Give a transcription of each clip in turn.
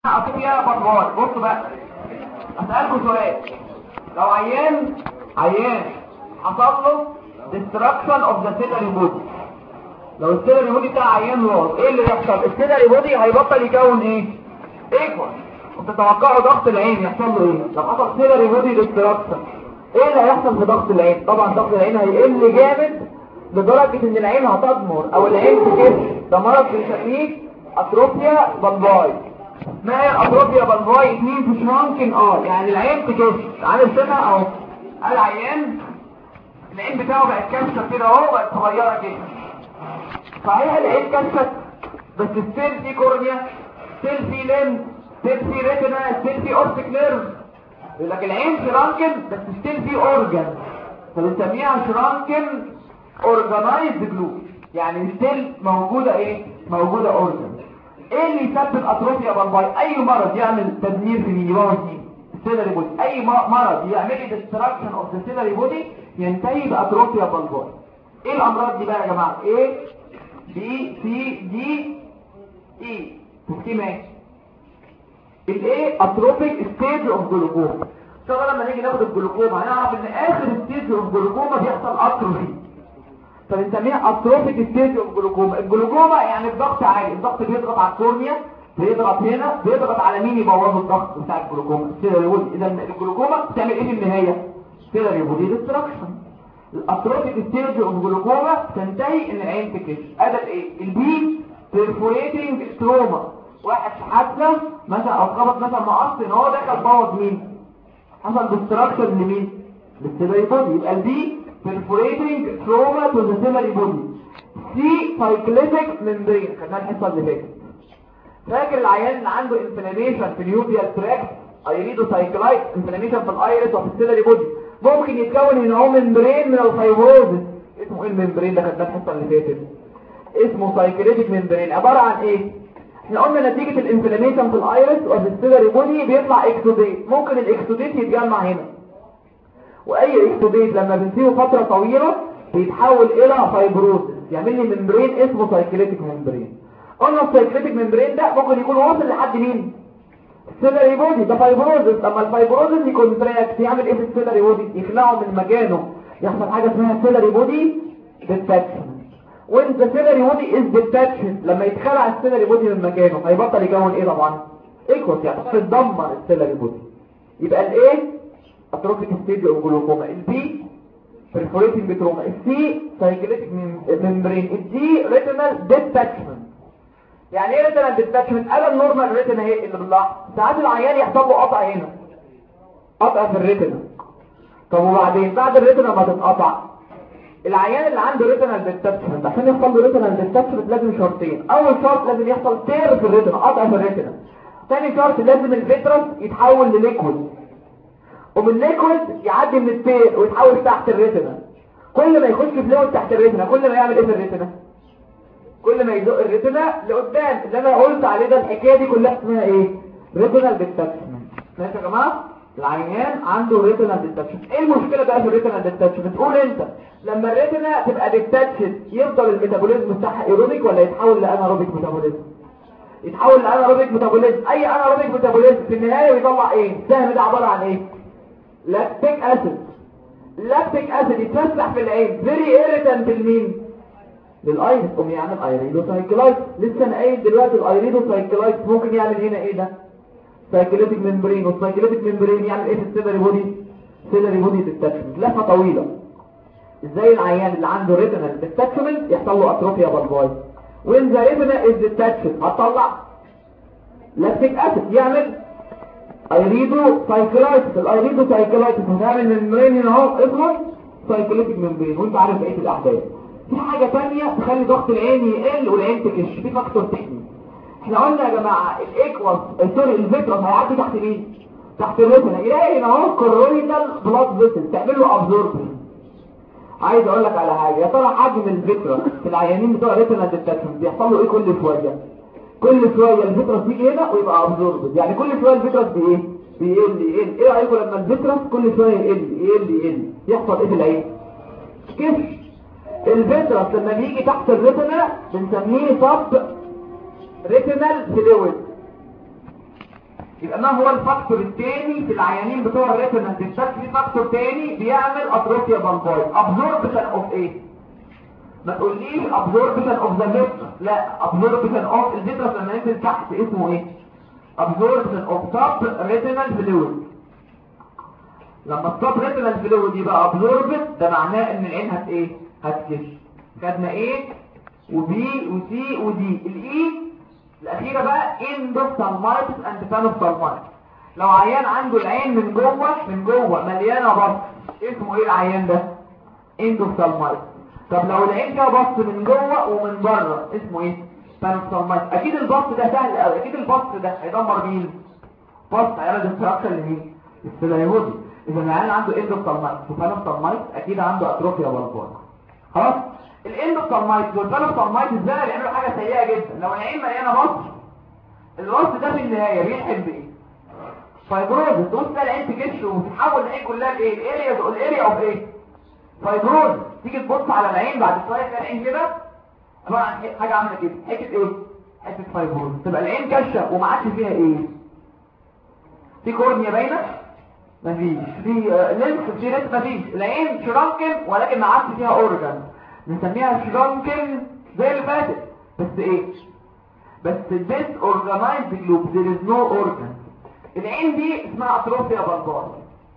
فيها بطوال. بصوا بقى اسالكم سؤال. لو عيان حصل له destruction of the ciliary body، لو السيلري بودي بتاع عيان راس، ايه اللي يحصل؟ السيلري بودي هيبطل يكون ايه؟ ايكوال. وتتوقعوا ضغط العين يحصل له ايه لو حصل سيلري بودي destruction؟ ايه اللي هيحصل في ضغط العين؟ طبعا ضغط العين هيقل جامد لدرجه ان العين هتضمر او العين تكش. ده مرض بنسميه اتروفيا بالباي. ما هي اتروفيا بالباي؟ 2 في شرانكن يعني العين تكش. عامل سنه اهو، العيان العين بتاعه بقت كبشه كده اهو، بقت صغيره كده. صحيح العين كبشت، بس ستيل في كورنيا، ستيل في لينز، ستيل في ريتنا، ستيل في اوبتيك نيرف. يقول لك العين شرانكن بس ستيل في اورجان، فبنسميها شرانكن اورجانايزد جلو، يعني ستيل موجوده ايه؟ موجوده اورجان. ايه اللي يسبب اتروفيا بالباي؟ اي مرض يعمل تدمير في مين؟ السيلري بودي. اي مرض يعمل لي ديستراكشن اوف ذا سيلري بودي ينتهي باتروفيا بالباي. ايه الامراض دي بقى يا جماعه؟ ايه بي سي دي اي تسمى ايه؟ الايه؟ اتروفيك ستيج اوف جلوكوما. ان شاء الله لما نيجي ناخد الجلوكوما هنعرف ان اخر ستيج اوف جلوكوما بيحصل اتروفي، فبنسميها اتروفيك ستيج اوف جلوكوما. الجلوكوما يعني الضغط عالي، الضغط بيضغط على الكورنيا، بيضغط هنا، بيضغط على مين يبوظ الضغط بتاع الجلوكوما؟ السيلري بودي. اذا الجلوكوما بتعمل ايه في النهايه؟ سيلري بودي ديستراكشن. الاتروفيك ستيج اوف جلوكوما تنتهي ان العين تكش. ادى ايه؟ البي بيرفوريتنج تروما. واحد في حادثه مثلا او خبط مثلا مقص ان هو دخل بوظ مين؟ حصل ديستراكشن لمين؟ للسيلري بودي. يبقى البي perforating trauma to the ciliary body. C cyclitic membrane. خدناها الحصه اللي فاتت. فاكر العيان اللي عنده inflammation في اليوبيال تراكت، ايريدو سايكلايت، inflammation في الايريس وفي السيلري بودي، ممكن يتكون هنا هو ممبرين من الفايبروزس. اسمه ايه الممبرين ده؟ خدناه الحصه اللي فاتت. اسمه سايكليتيك ممبرين. عباره عن ايه؟ احنا قلنا نتيجه الانفلاميشن في الايريس وفي السيلري بودي بيطلع اكسوديت. ممكن الاكسوديت يتجمع هنا، واي اكسوديت لما بنسيبه فتره طويله بيتحول الى فايبروزس، يعمل لي ممبرين اسمه سايكليتيك ممبرين. قلنا السايكليتيك ممبرين ده ممكن يكون واصل لحد مين؟ السيلري بودي. ده فايبروزس. لما الفايبروزس يكونتراكت يعمل ايه في السيلري بودي؟ يخلعه من مكانه، يحصل حاجه اسمها سيلري بودي ديتاتشمنت. وانت سيلري بودي از ديتاتشمنت، لما يتخلع السيلري بودي من مكانه هيبطل يكون ايه طبعا؟ ايكوس، يعني تدمر السيلري بودي. يبقى الايه؟ اتروفيك ستيج اوف جلوكوما. البي بريفوريتنج تروما. السي سايكليتيك ممبرين. الدي ريتينال ديتاتشمنت. يعني ايه ريتينال ديتاتشمنت؟ انا النورمال ريتينا اهي اللي بالله، ساعات العيان يحصل له قطع هنا، قطع في الريتينا. طب وبعدين بعد الريتينا ما تتقطع، العيان اللي عنده ريتينال ديتاتشمنت عشان يحصل له ريتينال ديتاتشمنت لازم شرطين. اول شرط لازم يحصل تير في الريتينا، قطع في الريتينا. ثاني شرط لازم الفيترس يتحول لليكويد، ومن الليكويد يعدي من التير ويتحول تحت الريتنا. كل ما يخش فلويد تحت الريتنا كل ما يعمل ايه في الريتنا؟ كل ما يزق الريتنا لقدام. اللي انا قلت عليه ده الحكايه دي كلها اسمها ايه؟ ريتينال ديتاتشمنت. ماشي يا جماعه؟ العيان عنده ريتينال ديتاتشمنت. ايه المشكله بقى في الريتينال ديتاتشمنت؟ تقول انت لما الريتنا تبقى ديتاتشد يفضل الميتابوليزم بتاعها ايروبيك ولا يتحول لانايروبيك ميتابوليزم؟ يتحول لانايروبيك ميتابوليزم. اي انايروبيك ميتابوليزم في النهايه بيطلع ايه؟ السهم ده عباره عن ايه؟ لاكتيك اسيد. لاكتيك اسيد يتفسح في العين، فيري ايريتانت لمين؟ للايريس، قوم يعمل ايريدو سايكلايت. لسه انا قايل دلوقتي الايريدو سايكلايت ممكن يعمل هنا ايه ده؟ سايكليتيك ممبرين. والسايكليتيك ممبرين يعمل ايه في السيلري بودي؟ سيلري بودي ديتاتشمنت. لفه طويله. ازاي العيان اللي عنده ريتينال ديتاتشمنت يحصل له اتروفيا بالباي؟ وين ذا ريتينا از ديتاتشد هتطلع لاكتيك اسيد يعمل ايريدو سايكلايتس. الايريدو سايكلايتس هنعمل ممبرين هنا اهو اسمه سايكليتيك ممبرين، وانت عارف بقيه الاحداث. في حاجه ثانيه تخلي ضغط العين يقل والعين تكش، في فاكتور تاني. احنا قلنا يا جماعه الايكواس سوري الفيترس هيعدي تحت مين؟ تحت الريتنا. يلاقي هنا اهو كورونيال بلاد فيسل تعمل له ابزوربشن. عايز اقول لك على حاجه، يا ترى حجم الفيترس في العيانين بتوع ريتنا ديتاتشمنت بيحصل له ايه كل شويه؟ كل شويه الفيترس يجي هنا ويبقى ابزوربد، يعني كل شويه الفيترس بايه؟ بيقل. ايه رايكم لما الفيترس كل شويه يقل يحصل ايه في العين؟ كيف الفيترس لما بيجي تحت الريتنا بنسميه سب ريتينال فلويد. يبقى ما هو الفاكتور الثاني في العيانين بتوع الريتينال ديفكت؟ في فاكتور ثاني بيعمل اتروفيا بالباي. ابزوربشن اوف ايه؟ ما تقوليش ابزوربشن اوف ذا فيترس، لا، ابزوربشن اوف الفيترس لما ينزل تحت اسمه ايه؟ ابزوربشن اوف سب ريتينال فلويد. لما السب ريتينال فلويد يبقى ابزوربت ده معناه ان العين ايه؟ هتكش. خدنا ايه وبي وسي ودي. الاي الاخيره بقى اندوفثالمايتس اند بانوفثالمايتس. لو عيان عنده العين من جوه مليانه بص، اسمه ايه العيان ده؟ اندوفثالمايتس. طب لو العين فيها بص من جوه ومن بره اسمه ايه؟ بانوفثالمايتس. اكيد البص ده سهل قوي، اكيد البص ده هيدمر مين؟ بص هيعمل ديستراكشن لمين؟ السيلاريمودي. اذا العيان عنده اندوفثالمايتس وبانوفثالمايتس اكيد عنده اتروفيا بالباي. خلاص؟ الاندوفثالمايتس والبانوفثالمايتس ازاي بيعملوا حاجه سيئه جدا. لو العين مليانه بص، البص ده في النهايه بيلحم بايه؟ فايبروز. تبص تلاقي العين تكش وتتحول العين كلها لايه؟ الاريا اوف ايه؟ فايبروز. تيجي تبص على العين بعد شويه تلاقي العين كده عباره عن حاجه عامله كده، حته ايه؟ حته فايبروز. تبقى العين كشه وما عادش فيها ايه؟ في كورنيا باينه؟ مفيش. في لينس؟ في لينس؟ مفيش. العين شرانكن ولكن ما عادش فيها اورجان، بنسميها شرانكن زي اللي فاتت. بس ايه؟ بس disorganized globe، there is no organ. العين دي اسمها اتروفيا بالباي.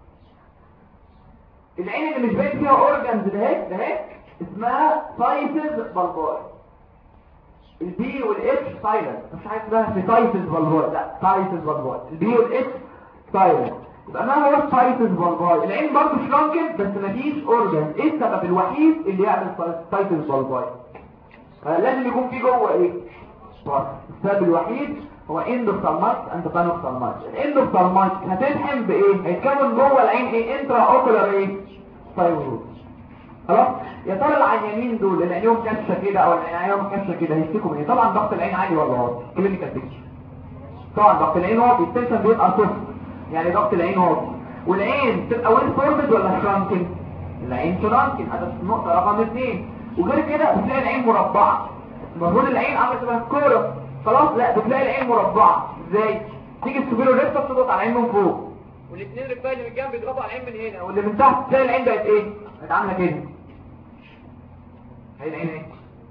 العين اللي مش باين فيها اورجانز ده اسمها سايتس بالباي. البي والاتش سايلنت، مش حاجه اسمها في سايتس بالباي، لا سايتس بالباي. البي والاتش سايلنت. يبقى ما هو السايتس بالباي؟ العين برضه شرانكن بس مفيش اورجان. ايه السبب الوحيد اللي يعمل سايتس بالباي؟ لازم يكون في جوه ايه؟ السبب الوحيد هو اندوفثالمايتس اند بانوفثالمايتس. الاندوفثالمايتس هتلحم بايه؟ هيتكون جوه العين ايه؟ انترا اوكولار ايه؟ فايبروز. خلاص؟ يا ترى العيانين دول اللي عينيهم كشه كده او اللي عينيهم كشه كده هيشتكوا من ايه؟ طبعا ضغط العين عالي ولا واطي؟ كلينيكال بيكتشر. طبعا ضغط العين واطي، التنشن بيبقى صفر، يعني ضغط العين واطي. والعين تبقى ويل فورمد ولا شرانكن؟ العين شرانكن، هذا النقطه رقم 2. وغير كده بتلاقي العين مربعه. المفروض العين عامله شبه الكوره، خلاص؟ لا، بتلاقي العين مربعه. ازاي؟ تيجي السوبيرو ريكتا تضغط على العين من فوق، والاثنين رجلين اللي من الجنب بيضغطوا على العين من هنا، واللي من تحت تلاقي العين بقت ايه؟ بقت عامله كده. هي العين ايه؟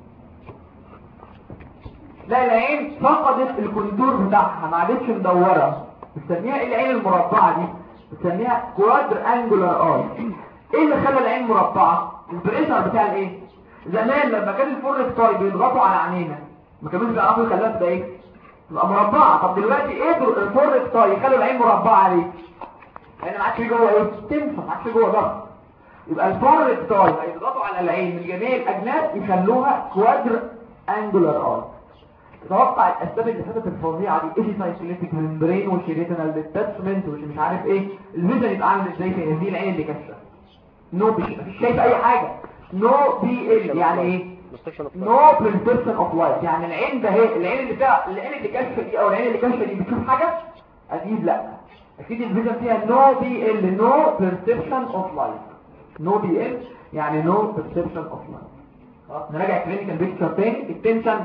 لا، العين فقدت الكونتور بتاعها، ما عادتش مدوره. بنسميها ايه العين المربعه دي؟ بنسميها كوادر انجولار اي. ايه اللي خلى العين مربعه؟ البريشر بتاع الايه؟ زمان لما كان الفورستاي بيضغطوا على عينينا ما كانوش بيعرفوا يخلوها تبقى ايه؟ تبقى مربعه. طب دلوقتي ايه الفورستاي يخلوا العين مربعه ليه؟ لان ما عادش جوه ايه؟ تنفع، ما عادش جوه ضغط. يبقى الفورستاي هيضغطوا على العين من جميع الاجناب يخلوها كوادر انجولار اي. تتوقع الاسباب اللي فاتت الفظيعه دي ايه؟ سايكليتيك ممبرين وشيريتنال ديتاتشمنت ومش عارف ايه. الفيجن يبقى عامل ازاي في دي العين اللي كشفه؟ نو مفيش شايف اي حاجه. نو بي ال يعني ايه؟ نو برسبشن اوف لايت. يعني العين ده اهي، العين اللي فيها العين اللي كشفه دي او العين اللي كشفه دي بتشوف حاجه؟ اكيد لا. اكيد الفيجن فيها نو بي ال، نو برسبشن اوف لايت. نو بي ال يعني نو برسبشن اوف لايت. خلاص نراجع كلينيكال بيكتشر تاني. التنشن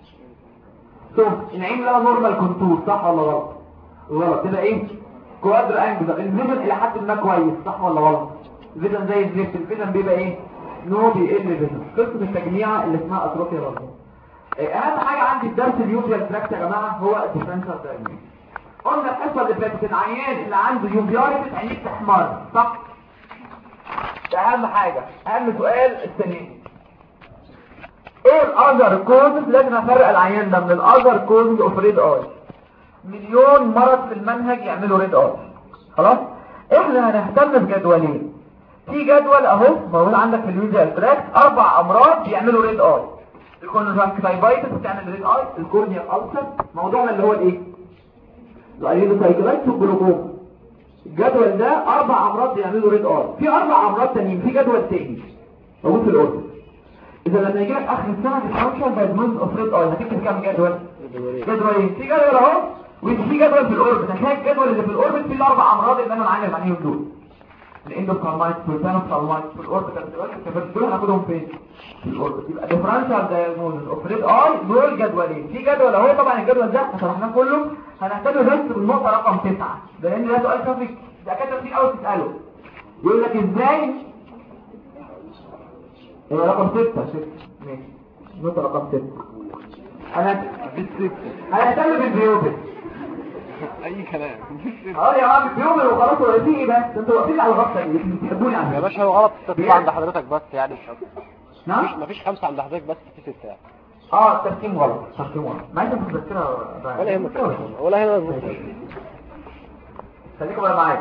شوف العين لها نورمال كونتور، صح ولا غلط؟ غلط. تبقى ايه؟ كوادر انجلر. الفيجن الى حد ما كويس، صح ولا غلط؟ الفيجن زي الزفت. الفيجن بيبقى ايه؟ نو بي ال فيجن. قصه التجميع اللي اسمها اتروفيا برضه. اهم حاجه عندي في درس اليوفيال تراكت يا جماعه هو الديفرنشال دايجنوز. قلنا الحصه اللي فاتت العيان اللي عنده يوفياليتس عينيه تحمر، صح؟ ده اهم حاجه، اهم سؤال السنين. ايه الاذر كوزز؟ لازم افرق العيان ده من الاذر كوزز اوف ريد اي. مليون مرض في المنهج يعملوا ريد اي. خلاص؟ احنا هنهتم بجدولين. في جدول اهو موجود عندك في الفيجوال تراكت 4 امراض بيعملوا ريد اي. الكونجكتيفايتس بتعمل ريد اي، الكورنيا الالسر، موضوعنا اللي هو الايه؟ الايريدوسايكلايتس والجلوكوما. الجدول ده 4 امراض بيعملوا ريد اي. في 4 امراض تانيين في جدول تاني موجود في الاوردر. اذا لما يجي لك اخر السنه ديفرنشال دايجنوز اوف ريد اي هتكتب كام جدول؟ جدولين. في جدول اهو وفي جدول في الاوربت. هتلاقي الجدول اللي في الاوربت فيه الاربع امراض اللي انا معلم عليهم دول. الاندوكارمايتس والبانوكارمايتس والاوربيتال دول هناخدهم فين؟ في الاوربت. يبقى ديفرنشال دايجنوز اوف ريد اي دول جدولين. في جدول اهو، طبعا الجدول ده شرحناه كله هنهتم بس بالنقطه رقم 9 لان ده سؤال شافك دكاتره كتير قوي تساله. يقول لك ازاي رقم 6 ماشي النقطه رقم 6 هنهتم بالبيوبل. اي كلام يا عم البيوبل وخلاص. ولا في ايه بس انتوا واقفين على الغلطه اللي بتحبوني عنها يا باشا. هو غلط الترتيب عند حضرتك بس يعني مش اكتر. نعم مفيش 5 عند حضرتك بس في 6 يعني. الترتيب غلط. ما انت متذكرها ولا يهمك ولا هنا خليكم بقى معايا.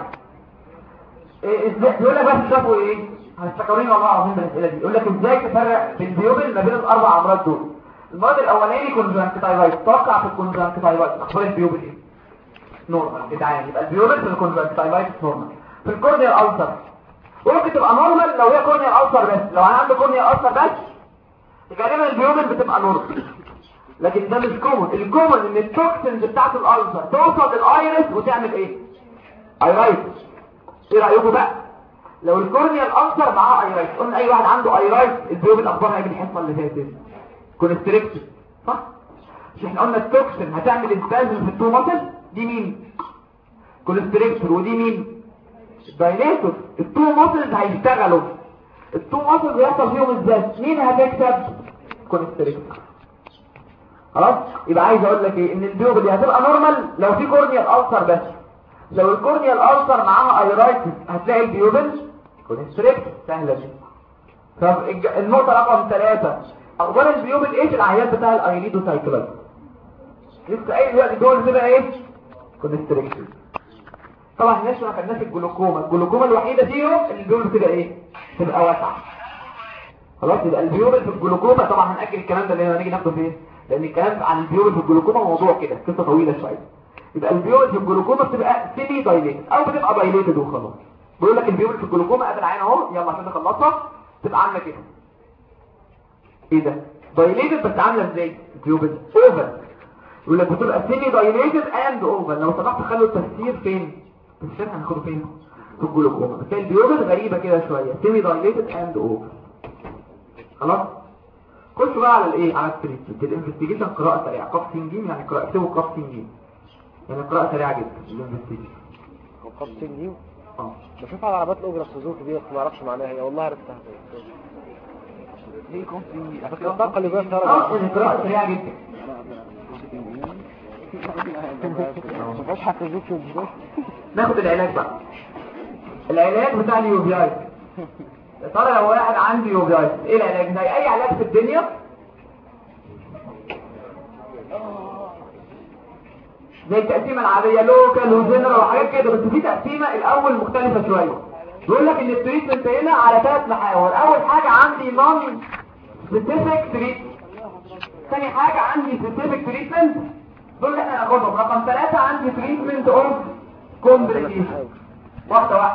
ازاي بيقول لك بس شافوا ايه هنفتكرين والله العظيم بالاسئله دي. يقول لك ازاي تفرق بين البيوبل ما بين الاربع امراض دول. المرض الاولاني كونجكتيفايتس. توقع في الكونجكتيفايتس اخبار البيوبل ايه؟ نورمال جدعان. يبقى البيوبل في الكونجكتيفايتس نورمال. في الكورنيال ألسر ممكن تبقى نورمال لو هي كورنيال ألسر بس. لو انا عندي كورنيال ألسر بس غالبا البيوبل بتبقى نورمال. لكن ده مش كومن. الكومن ان التوكسينز بتاعت الألسر توصل للايرس وتعمل ايه؟ ايرايتس. ايه رايكم بقى لو الكورنيال ألسر معاه ايرايتس؟ قلنا اي واحد عنده ايرايتس البيوبل اخبارها ايه بالحصه اللي فاتت؟ كونستريكتد صح؟ مش احنا قلنا التوكسين هتعمل انسبازم في التو ماسل؟ دي مين؟ كونستريكتور. ودي مين؟ دايليتور. التو ماسلز هيشتغلوا. التو ماسلز يحصل فيهم ازاي؟ مين هتكسب؟ كونستريكتور. خلاص. يبقى عايز اقول لك ايه؟ ان البيوبل دي هتبقى نورمال لو في كورنيال ألسر بس. لو الكورنيال ألسر معاها ايرايتس هتلاقي البيوبل كونستريكتور. سهله دي. طب النقطه رقم 3 اخبار البيوبل ايه في العيان بتاع الايريدوسايكلايتس؟ لسه قايل دلوقتي دول بتبقى ايه؟ كونستريكتور. طبعا الناس ما خدناش الجلوكوما الوحيده فيهم اللي البيوبل بتبقى ايه؟ تبقى واسعه. خلاص. يبقى البيوبل في الجلوكوما طبعا هنأجل الكلام ده اللي هنيجي ناخده فين؟ لان الكلام عن البيوبل في الجلوكوما موضوع كده قصه طويله شويه. يبقى البيوبل في الجلوكوما بتبقى سيمي دايليتد او بتبقى دايليتد وخلاص. بيقول لك البيوبل في الجلوكوما قبل العين اهو يلا عشان نخلصها تبقى عامله كده. ايه ده؟ دايليتد بس عامله ازاي؟ البيوبل اوفر. يقول لك بتبقى سيمي دايليتد اند اوفر. لو سمحت خلوا التفسير فين؟ التفسير هناخده فين؟ في الجلوكوما. بس البيوبل غريبه كده شويه سيمي دايليتد اند اوفر. خلاص. خش بقى على الايه؟ على التريتمنت. الانفستيجيشن قراءه سريعه. قاف سين يعني قراءه اكتبوا قاف سين يعني قراءه سريعه جدا. الانفستيجيشن قاف سين بشوف على عربات الاوبرا سوزوكي دي ما اعرفش معناها ايه والله عرفتها. هي قاف سين بس الطاقه اللي جوه قراءه سريعه جدا. مفيش حفظوكي. ناخد العلاج بقى. العلاج بتاع اليوفيايت. يا ترى لو واحد عنده يوفيايت ايه العلاج؟ زي اي علاج في الدنيا زي التقسيمه العاديه لوكال وجنرال وحاجات كده. بس في تقسيمه الاول مختلفه شويه. بيقول لك ان التريتمنت هنا على 3 محاور. اول حاجه عندي نون سبيسيفيك تريتمنت. ثاني حاجه عندي سبيسيفيك تريتمنت دول اللي احنا هناخدهم. رقم 3 عندي تريتمنت اوف كومبليكيشن. واحده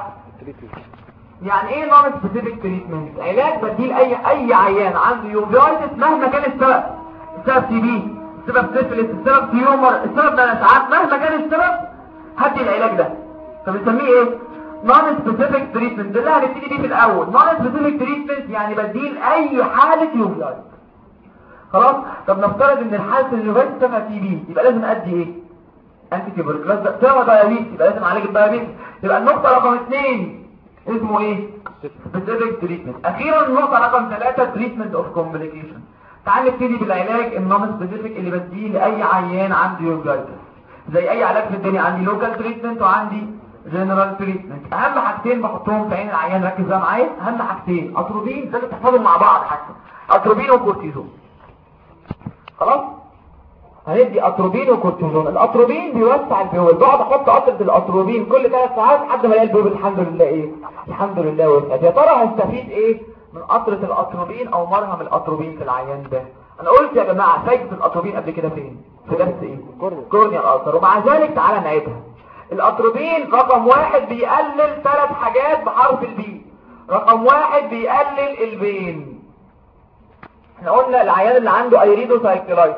يعني ايه نون سبيسيفيك تريتمنت؟ علاج بديل اي عيان عنده يوفيايتس مهما كان السبب. السبب تي بي، السبب سيفلس، السبب تيومر، السبب مناعات، مهما كان السبب هدي العلاج ده. فبنسميه ايه؟ نون سبيسيفيك تريتمنت. ده اللي هنبتدي بيه في الاول. نون سبيسيفيك تريتمنت يعني بديل اي حاله يوفيايتس. خلاص. طب نفترض ان الحاله اليوفيايتس تبقى تي بي يبقى لازم ادي ايه؟ انتي تيوبركلوز. ده دايابيتس يبقى لازم اعالج الدايابيتس. يبقى النقطه رقم 2 اسمه ايه؟ سبيسيفيك تريتمنت. اخيرا النقطه رقم 3 تريتمنت اوف كومبليكيشن. تعال نبتدي بالعلاج النون سبيسيفيك اللي بديه لاي عيان عنده يوفيايتس. زي اي علاج في الدنيا عندي لوكال تريتمنت وعندي جنرال تريتمنت. اهم حاجتين بحطهم في عين العيان ركز بقى معايا. اهم حاجتين اتروبين لازم تحفظهم مع بعض حتى. اتروبين وكورتيزون. خلاص. هندي اتروبين وكورتيزون. الاتروبين بيوسع البيول. بقعد احط قطره الاتروبين كل 3 ساعات لحد ما الاقي البيول الحمد لله ايه؟ الحمد لله وسعت. يا ترى هستفيد ايه من قطره الاتروبين او مرهم الاتروبين في العيان ده؟ انا قلت يا جماعه فايده الاتروبين قبل كده فين؟ في درس ايه؟ كورنيال ألسر. ومع ذلك تعالى نعيدها. الاتروبين رقم 1 بيقلل 3 حاجات بحرف البي. رقم 1 بيقلل البين. احنا قلنا العيان اللي عنده ايريدوسايكلايتس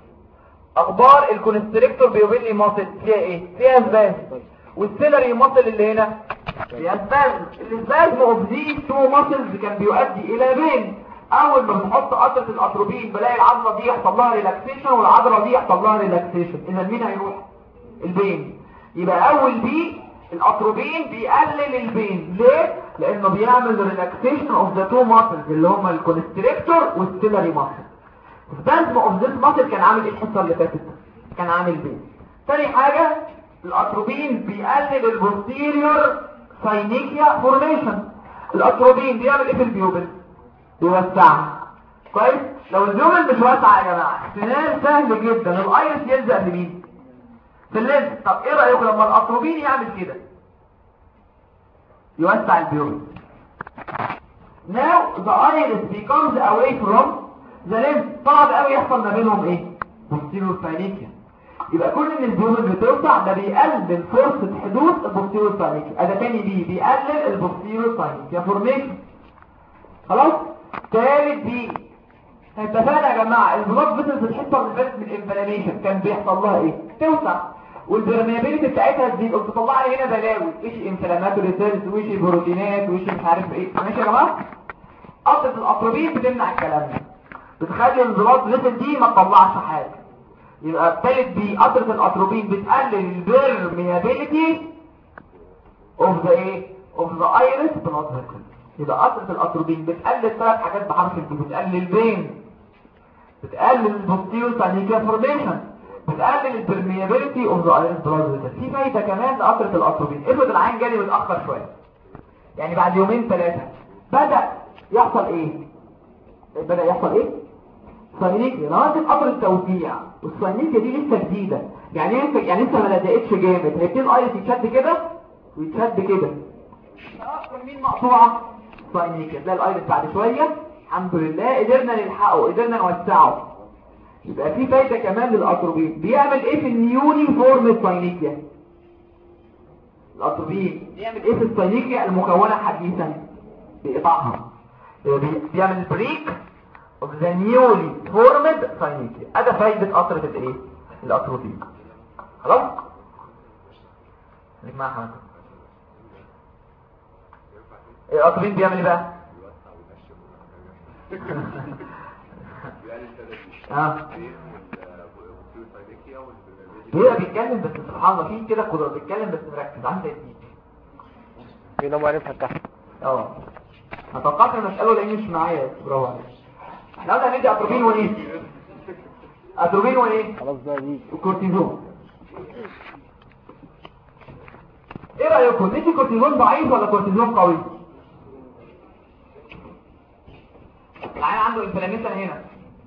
اخبار الكونستريكتور بيوبين لي ماسل فيها ايه؟ فيها سباز. والسيلري ماسل اللي هنا فيها سباز. السبازم اوف ذيس تو ماسلز كان بيؤدي الى بين. اول ما بنحط قطره الاتروبين بلاقي العضله دي يحصل لها ريلاكسيشن والعضله دي يحصل لها ريلاكسيشن. اذا مين هيروح؟ البين. يبقى اول بي الاتروبين بيقلل البين. ليه؟ لانه بيعمل ريلاكسيشن اوف ذا تو ماسلز اللي هما الكونستريكتور والستيلري ماسل. سبازم اوف ذيس ماسل كان عامل ايه الحصه اللي فاتت؟ كان عامل بين. تاني حاجه الاتروبين بيقلل البوستيريور ساينيكيا فورميشن. الاتروبين بيعمل ايه في البيوبل؟ بيوسعها. كويس؟ لو البيوبل مش واسعه يا جماعه احتمال سهل جدا الايرس يلزق في مين؟ في اللينس. طب ايه رايكم لما الاتروبين يعمل كده يوسع البيوبل؟ Now the iris becomes away from the lens. صعب قوي يحصل ما بينهم ايه؟ posterior synechium. يبقى كل ان البيوبل بتوسع ده بيقلل فرصه حدوث البوستيريور synechium. ده تاني بيقلل البوستيريور synechium فورميشن. خلاص؟ تالت بي اتفقنا يا جماعه البلاد فيسلز الحته اللي فاتت من الانفلاميشن كان بيحصل لها ايه؟ توسع والبرميابيليتي بتاعتها تزيد وتطلع لي هنا بلاوي ايش انفلاماتوري سيلز وايش بروتينات وايش مش عارف ايه. ماشي يا جماعه؟ قطره الاتروبين بتمنع الكلام ده بتخلي البلاد فيسل دي ما تطلعش حاجه. يبقى الثالث بي قطره الاتروبين بتقلل البرميابيليتي اوف ذا ايه؟ اوف ذا ايرس بلاد فيسل. يبقى قطره الاتروبين بتقلل ثلاث حاجات بحرف البي. بتقلل البين، بتقلل البوستيريور ساينيكيا فورميشن، بتقلل البرميابيليتي اوف ذا ايرس بلاد فيسل. في فايده كمان لقطره الاتروبين. افرض العين جالي متاخر شويه يعني بعد يومين ثلاثه بدا يحصل ايه؟ ساينيكيا. لو انت قطره توسيع والساينيكيا دي لسه جديده يعني لسه ما لزقتش جامد هيبتدي الايرس يتشد كده ويتشد كده. اكتر مين مقطوعه؟ ساينيكيا. تلاقي الايرس بعد شويه الحمد لله قدرنا نلحقه قدرنا نوسعه. يبقى في فايده كمان للاتروبين. بيعمل ايه في النيوني فورم ساينيكيا؟ الاتروبين بيعمل ايه في الساينيكيا المكونه حديثا؟ بيقطعها. بيعمل بريك اوف ذا نيولي فورمد ساينيكيا. ادي فايده قطره الايه؟ الاتروبين. خلاص؟ خليك معايا حضرتك. الاتروبين بيعمل ايه بقى؟ هي بيتكلم بس سبحان الله في كده قدرة بيتكلم بس مركز عن تأكيد في نوع معرفة تحت. هتوقعك انا اساله لاني مش معايا. برافو عليك. احنا قلنا ندي اتروبين وايه؟ اتروبين وايه؟ خلاص بقى دي الكورتيزون. ايه رايكم ندي كورتيزون ضعيف ولا كورتيزون قوي؟ العين عنده انفلاميشن هنا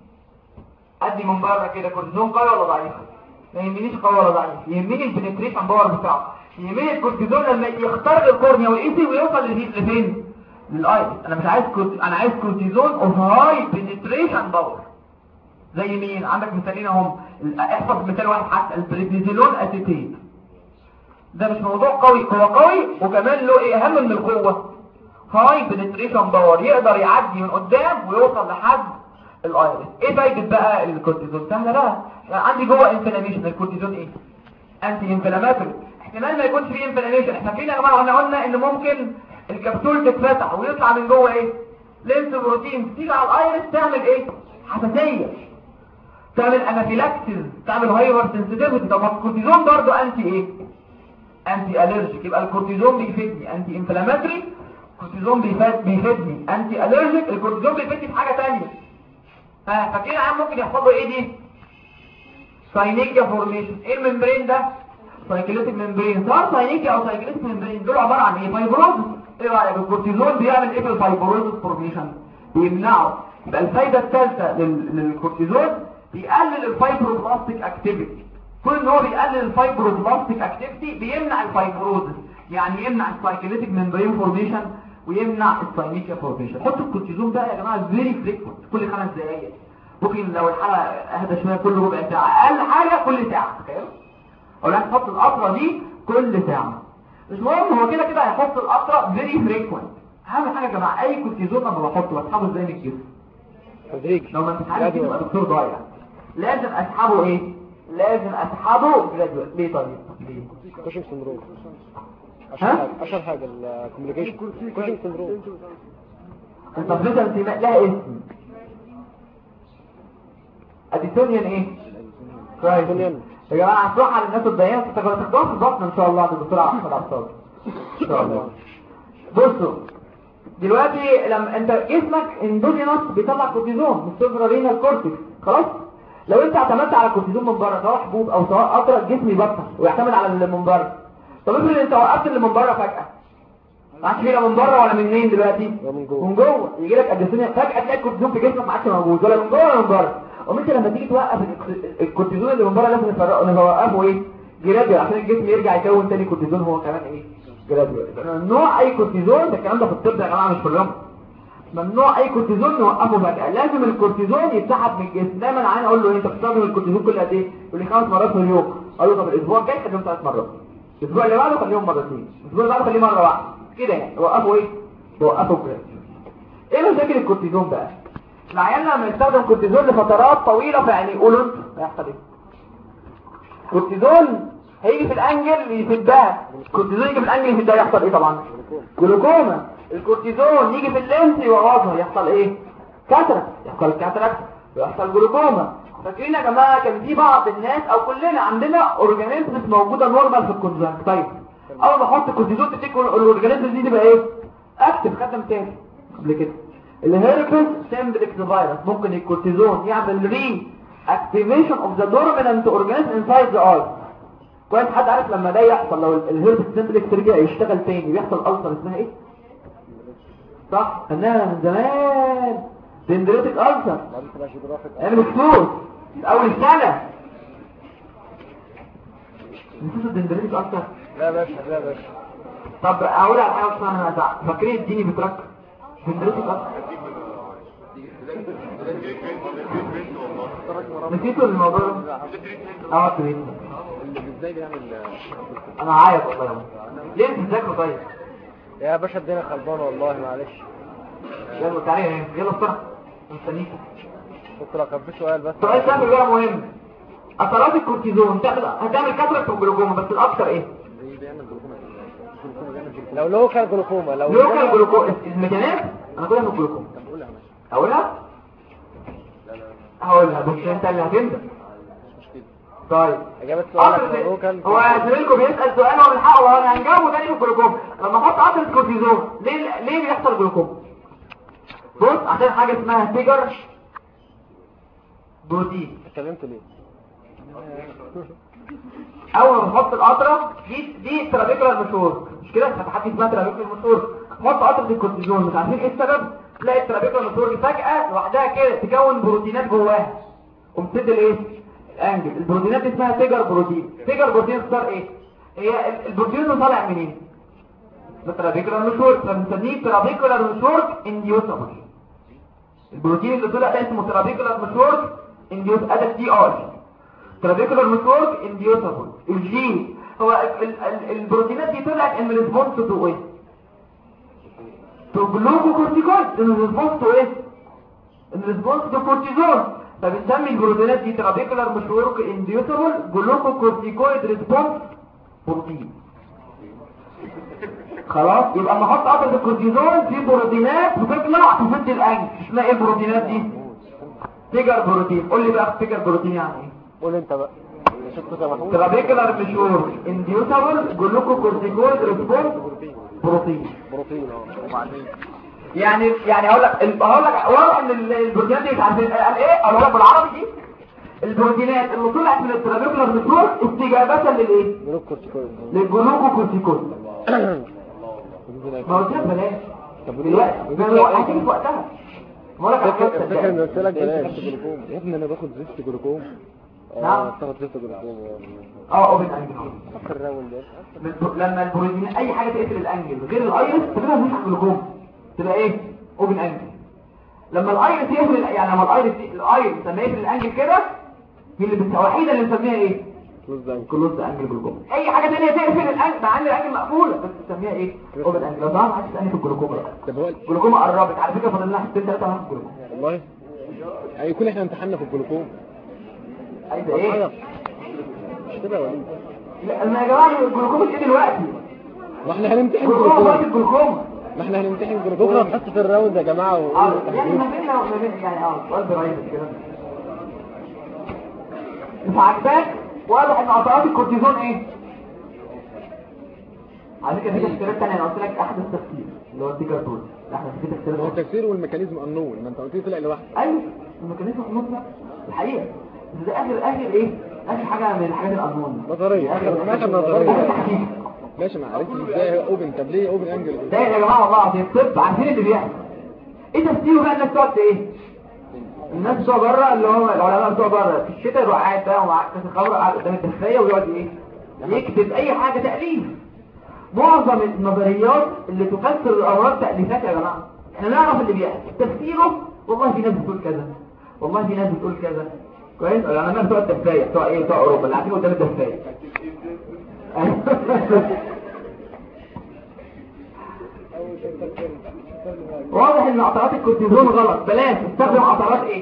ادي من بره كده كورتيزون قوي ولا ضعيف؟ ما يهمنيش قوي ولا ضعيف، يهمني البنتريشن باور بتاعه. يهمني الكورتيزون لما يخترق الكورنيا والايسي ويوصل لفين؟ للايرس. انا مش عايز انا عايز كورتيزون اوف هاي بنتريشن باور. زي مين؟ عندك مثالين اهم. احفظ مثال واحد حتى البريدنيزولون اسيتيت. ده مش موضوع قوي، هو قوي وكمان له ايه اهم من القوه؟ هاي بنتريشن باور، يقدر يعدي من قدام ويوصل لحد الايرس. ايه فايده بقى الكورتيزون؟ سهله بقى. يعني عندي جوه انفلاميشن الكورتيزون ايه؟ انتي انفلاماتوري. احتمال ما يكونش فيه انفلاميشن. احنا فين يا جماعه؟ قلنا ان ممكن الكبسول تتفتح ويطلع من جوه ايه؟ لينس بروتين تيجي على الايرس تعمل ايه؟ حساسيه، تعمل انافيلاكسيس، تعمل هايبر سنسيتيفيتي. طب الكورتيزون برضه انتي ايه؟ انتي الرجيك. يبقى الكورتيزون بيفيدني انتي انفلاماتوري، الكورتيزون بيفيدني انتي الرجيك، الكورتيزون بيفيدني في حاجه ثانيه. فاكرين عم ممكن يحصل له ايه دي؟ ساينيكيا فورميشن. ايه الممبرين ده؟ سايكليتيك ممبرين. سواء ساينيكيا او سايكليتيك ممبرين دول عباره عن ايه؟ فايبروزس. ايه رايك الكورتيزون بيعمل ايه في الفايبروزس فورميشن؟ بيمنعه. يبقى الفايده الثالثه للكورتيزون بيقلل الفايبروبلاستيك اكتيفيتي. كل ان هو بيقلل الفايبروبلاستيك اكتيفيتي بيمنع الفايبروزس، يعني يمنع السايكليتيك ممبرين فورميشن ويمنع الساينيكيا فورميشن. حطوا الكورتيزون ده يا جماعه فيري فريكوينت كل 5 دقائق. ممكن لو الحاله اهدى شويه كل ربع ساعه، اقل حاجه كل ساعه. تخيل او لا تحط القطره دي كل ساعه. مش مهم، هو كده هيحط القطره فيري فريكوينت. اهم حاجه يا جماعه اي كورتيزون لما بحطه بسحبه ازاي من الجسم؟ تدريجي. لو ما بتسحبش يبقى دكتور ضايع. لازم اسحبه ايه؟ لازم اسحبه جرادوال. ليه طيب؟ ليه؟ كوشنج سندروم. اشهر حاجه الكوميونيكيشن كوشنج سندروم. انت بتقدر انتماء لها اسم اديتونيان ايه؟ كرايسيس. يا جماعه هنروح على الناس الضيقه تاخدوها في البطن ان شاء الله عند الدكتور احمد عبد ان شاء الله. بصوا دلوقتي لما انت جسمك اندوجينوس بيطلع كورتيزون من السوبرارينال كورتكس خلاص. لو انت اعتمدت على الكورتيزون من بره سواء حبوب او سواء قطره الجسم يبطل ويعتمد على اللي من بره. طب افرض انت وقفت اللي من بره فجاه ما عادش فيه من بره ولا منين دلوقتي من جوه يجي لك اديسونيا فجاه تلاقي الكورتيزون في جسمك ما عادش موجود ولا من جوه ولا من بره. وانت لما تيجي توقف الكورتيزون اللي من بره لازم نوقفه ايه جراديوال عشان الجسم يرجع يكون تاني كورتيزون هو كمان ايه جراديوال. ممنوع اي كورتيزون ده الكلام ده في الطب يا جماعه مش في الرمل. ممنوع اي كورتيزون نوقفه فجاه لازم الكورتيزون يتسحب من الجسم. دايما العيان اقول له انت بتستخدم الكورتيزون كل قد ايه يقول لي 5 مرات في اليوم. اقول له طب الاسبوع الجاي خليهم 3 مرات الاسبوع اللي بعده خليهم مرتين الاسبوع اللي بعده خليه مره واحده كده يعني وقفوا ايه وقفوا كده. ايه مشاكل الكورتيزون بقى؟ العيان لما يستخدم كورتيزون لفترات طويله فيعني يقولوا انتوا هيحصل ايه؟ كورتيزون هيجي في الانجل يفدها. الكورتيزون يجي في الانجل يفدها يحصل ايه طبعا؟ جلوكوما. الكورتيزون يجي في اللينس يوقفها يحصل ايه؟ كاتراكت. يحصل كاتراكت ويحصل جلوكوما. فاكرين يا جماعه كان في بعض الناس او كلنا عندنا اورجانيزمز موجوده نورمال في الكورتيزون. طيب اول ما احط الكورتيزون تفتكر الاورجانيزمز دي تبقى ايه؟ اكتف. خدنا مثال قبل كده الهيربس سيمبلكس فيروس ممكن الكورتيزون يعمل ري اكتيفيشن اوف ذا دورمنت اورجانيزم انسايد ذا اي. كويس حد عارف لما ده يحصل لو الهيربس سيمبلكس رجع يشتغل تاني بيحصل ألسر اسمها ايه؟ صح انها من زمان دندريتك ألسر اعمل فلوس اول سنه نسيت الدندريتك ألسر. لا باشا لا باشا. طب اقول على حاجه اسمها فاكرين اديني بترك دندريتك ألسر نسيتوا الموضوع ده كريم اللي ازاي بيعمل انا عايز والله ليه بتذاكروا طيب يا باشا الدنيا خربانه والله معلش. يلا تعالى يلا بسرعه مستنيك. كنت لو كان في سؤال بس سؤال سهل بقى مهم. اثرات الكورتيزون هتعمل كاتراكت وجلوكوما بس الاكثر ايه؟ بيعمل جلوكوما. لو لوكال جلوكوما لو لوكال جلوكوما الميكانيزم انا كلها في الجلوكوما. اقولها هقولها بس انت اللي هتندم. طيب اجابه سؤالك لوكال هو زميلكم بيسال سؤال هو بالحق وانا هنجاوبه تاني في الجلوكوما. لما احط قطره الكورتيزون ليه بيحصل جلوكوما؟ بص عشان حاجه اسمها تيجر بروتين. اتكلمت ليه؟ اول ما نحط القطره دي ترابيكولار مشهور مش كده؟ فتحت اسمها ترابيكولار مشهور. نحط قطره الكورتيزون مش عارفين ايه السبب تلاقي الترابيكولار مشهور فجاه لوحدها كده تكون بروتينات جواها ومسد الايه؟ الانجل. البروتينات دي اسمها تيجر بروتين. تيجر بروتين اختار ايه؟ هي البروتين اللي طالع منين؟ الترابيكولار مشهور فبنسميه ترابيكولار مشهور انديوسابل. البروتين اللي طلع ده اسمه ترابيكولار مشهور انديوس ادى تي ار ترابيكولار مشهور انديوسابل. الجي هو البروتينات دي طلعت ان ريسبونس تو ايه؟ تو جلوكوكورتيكويد. ان ريسبونس تو ايه؟ ان ريسبونس تو كورتيزون. فبنسمي البروتينات دي ترابيكولار مشهور انديوسابل جلوكوكورتيكويد ريسبونس بروتين. خلاص يبقى اما احط قطره الكورتيزون في بروتينات بتطلع تسد الانجل. اسمها ايه البروتينات دي؟ تيجر بروتين. قول لي بقى تيجر بروتين يعني ايه؟ قول انت بقى. ترابيكولار مشهور انديوسابل جلوكوكورتيكويد ريسبونس بروتين. وبعدين يعني هقول لك واضح ان البروتينات دي مش عارفين قال ايه؟ اقول لك بالعربي دي البروتينات اللي طلعت من الترابيكولار مشهور استجابه للايه؟ للجلوكوكورتيكويد. ما قلت لك بلاش. طب دلوقتي هتيجي في وقتها. فاكر ان قلت لك بلاش يا ابني انا باخد زيت جلوكوم. باخد زيت جلوكوم اوبن انجل. فكر الراوند ده لما البروتين اي حاجه تقفل الانجل غير الايرس تبقى مش جلوكوم تبقى ايه؟ اوبن انجل. لما الايرس يقفل يعني لما الايرس لما يقفل الانجل كده هي اللي الوحيده اللي بنسميها ايه؟ كلوز انجل جلوكوما. اي حاجه ثانيه تقفل الانجل مع ان الانجل مقفوله بس بنسميها ايه؟ اوبن انجل. لو تعرف عايز تسالني في الجلوكوما بقى الجلوكوما قربت على فكره فاضل لنا حتتين ثلاثه في الجلوكوما والله هيكون احنا امتحنا في الجلوكوما. عايز ايه؟ مش كده ولا لا يا جماعه الجلوكوما ايه دلوقتي؟ ما احنا هنمتحن الجلوكوما ما احنا هنمتحن جلوكوما بكره في الراوند يا جماعه يعني ما بين يعني سؤال برايفت كده مش عاجباك واضح ان عطرات الكورتيزون ايه؟ على كده في تفسيرات تانية. انا قلت لك احد التفسير اللي هو الديكارتول. احنا في تفسير هو التفسير والميكانيزم النول ما انت قلت لي طلع لوحده. ايوه الميكانيزم النول ده الحقيقه ده اخر ايه؟ اخر حاجه من الحاجات القانون نظريه ماشي نظريه ماشي. ما عرفتش ازاي اوبن. طب ليه اوبن انجل ده يا جماعه والله العظيم الطب عارفين اللي بيحصل ايه تفسيره بقى. الناس تقعد ايه؟ الناس بتوع بره اللي هم العلماء بتوع بره في الشتاء يروح قاعد بقى ومع كاس الخمر قاعد قدام الدفايه ويقعد ايه؟ يكتب اي حاجه تاليف. معظم النظريات اللي تفسر الامراض تاليفات يا جماعه. احنا نعرف اللي بيحصل تفسيره. والله في ناس بتقول كذا، والله في ناس بتقول كذا. كويس. العلماء بتوع الدفايه بتوع ايه؟ بتوع اوروبا اللي قاعدين قدام الدفايه. واضح ان عطرات الكورتيزون غلط. بلاش استخدم عطرات ايه؟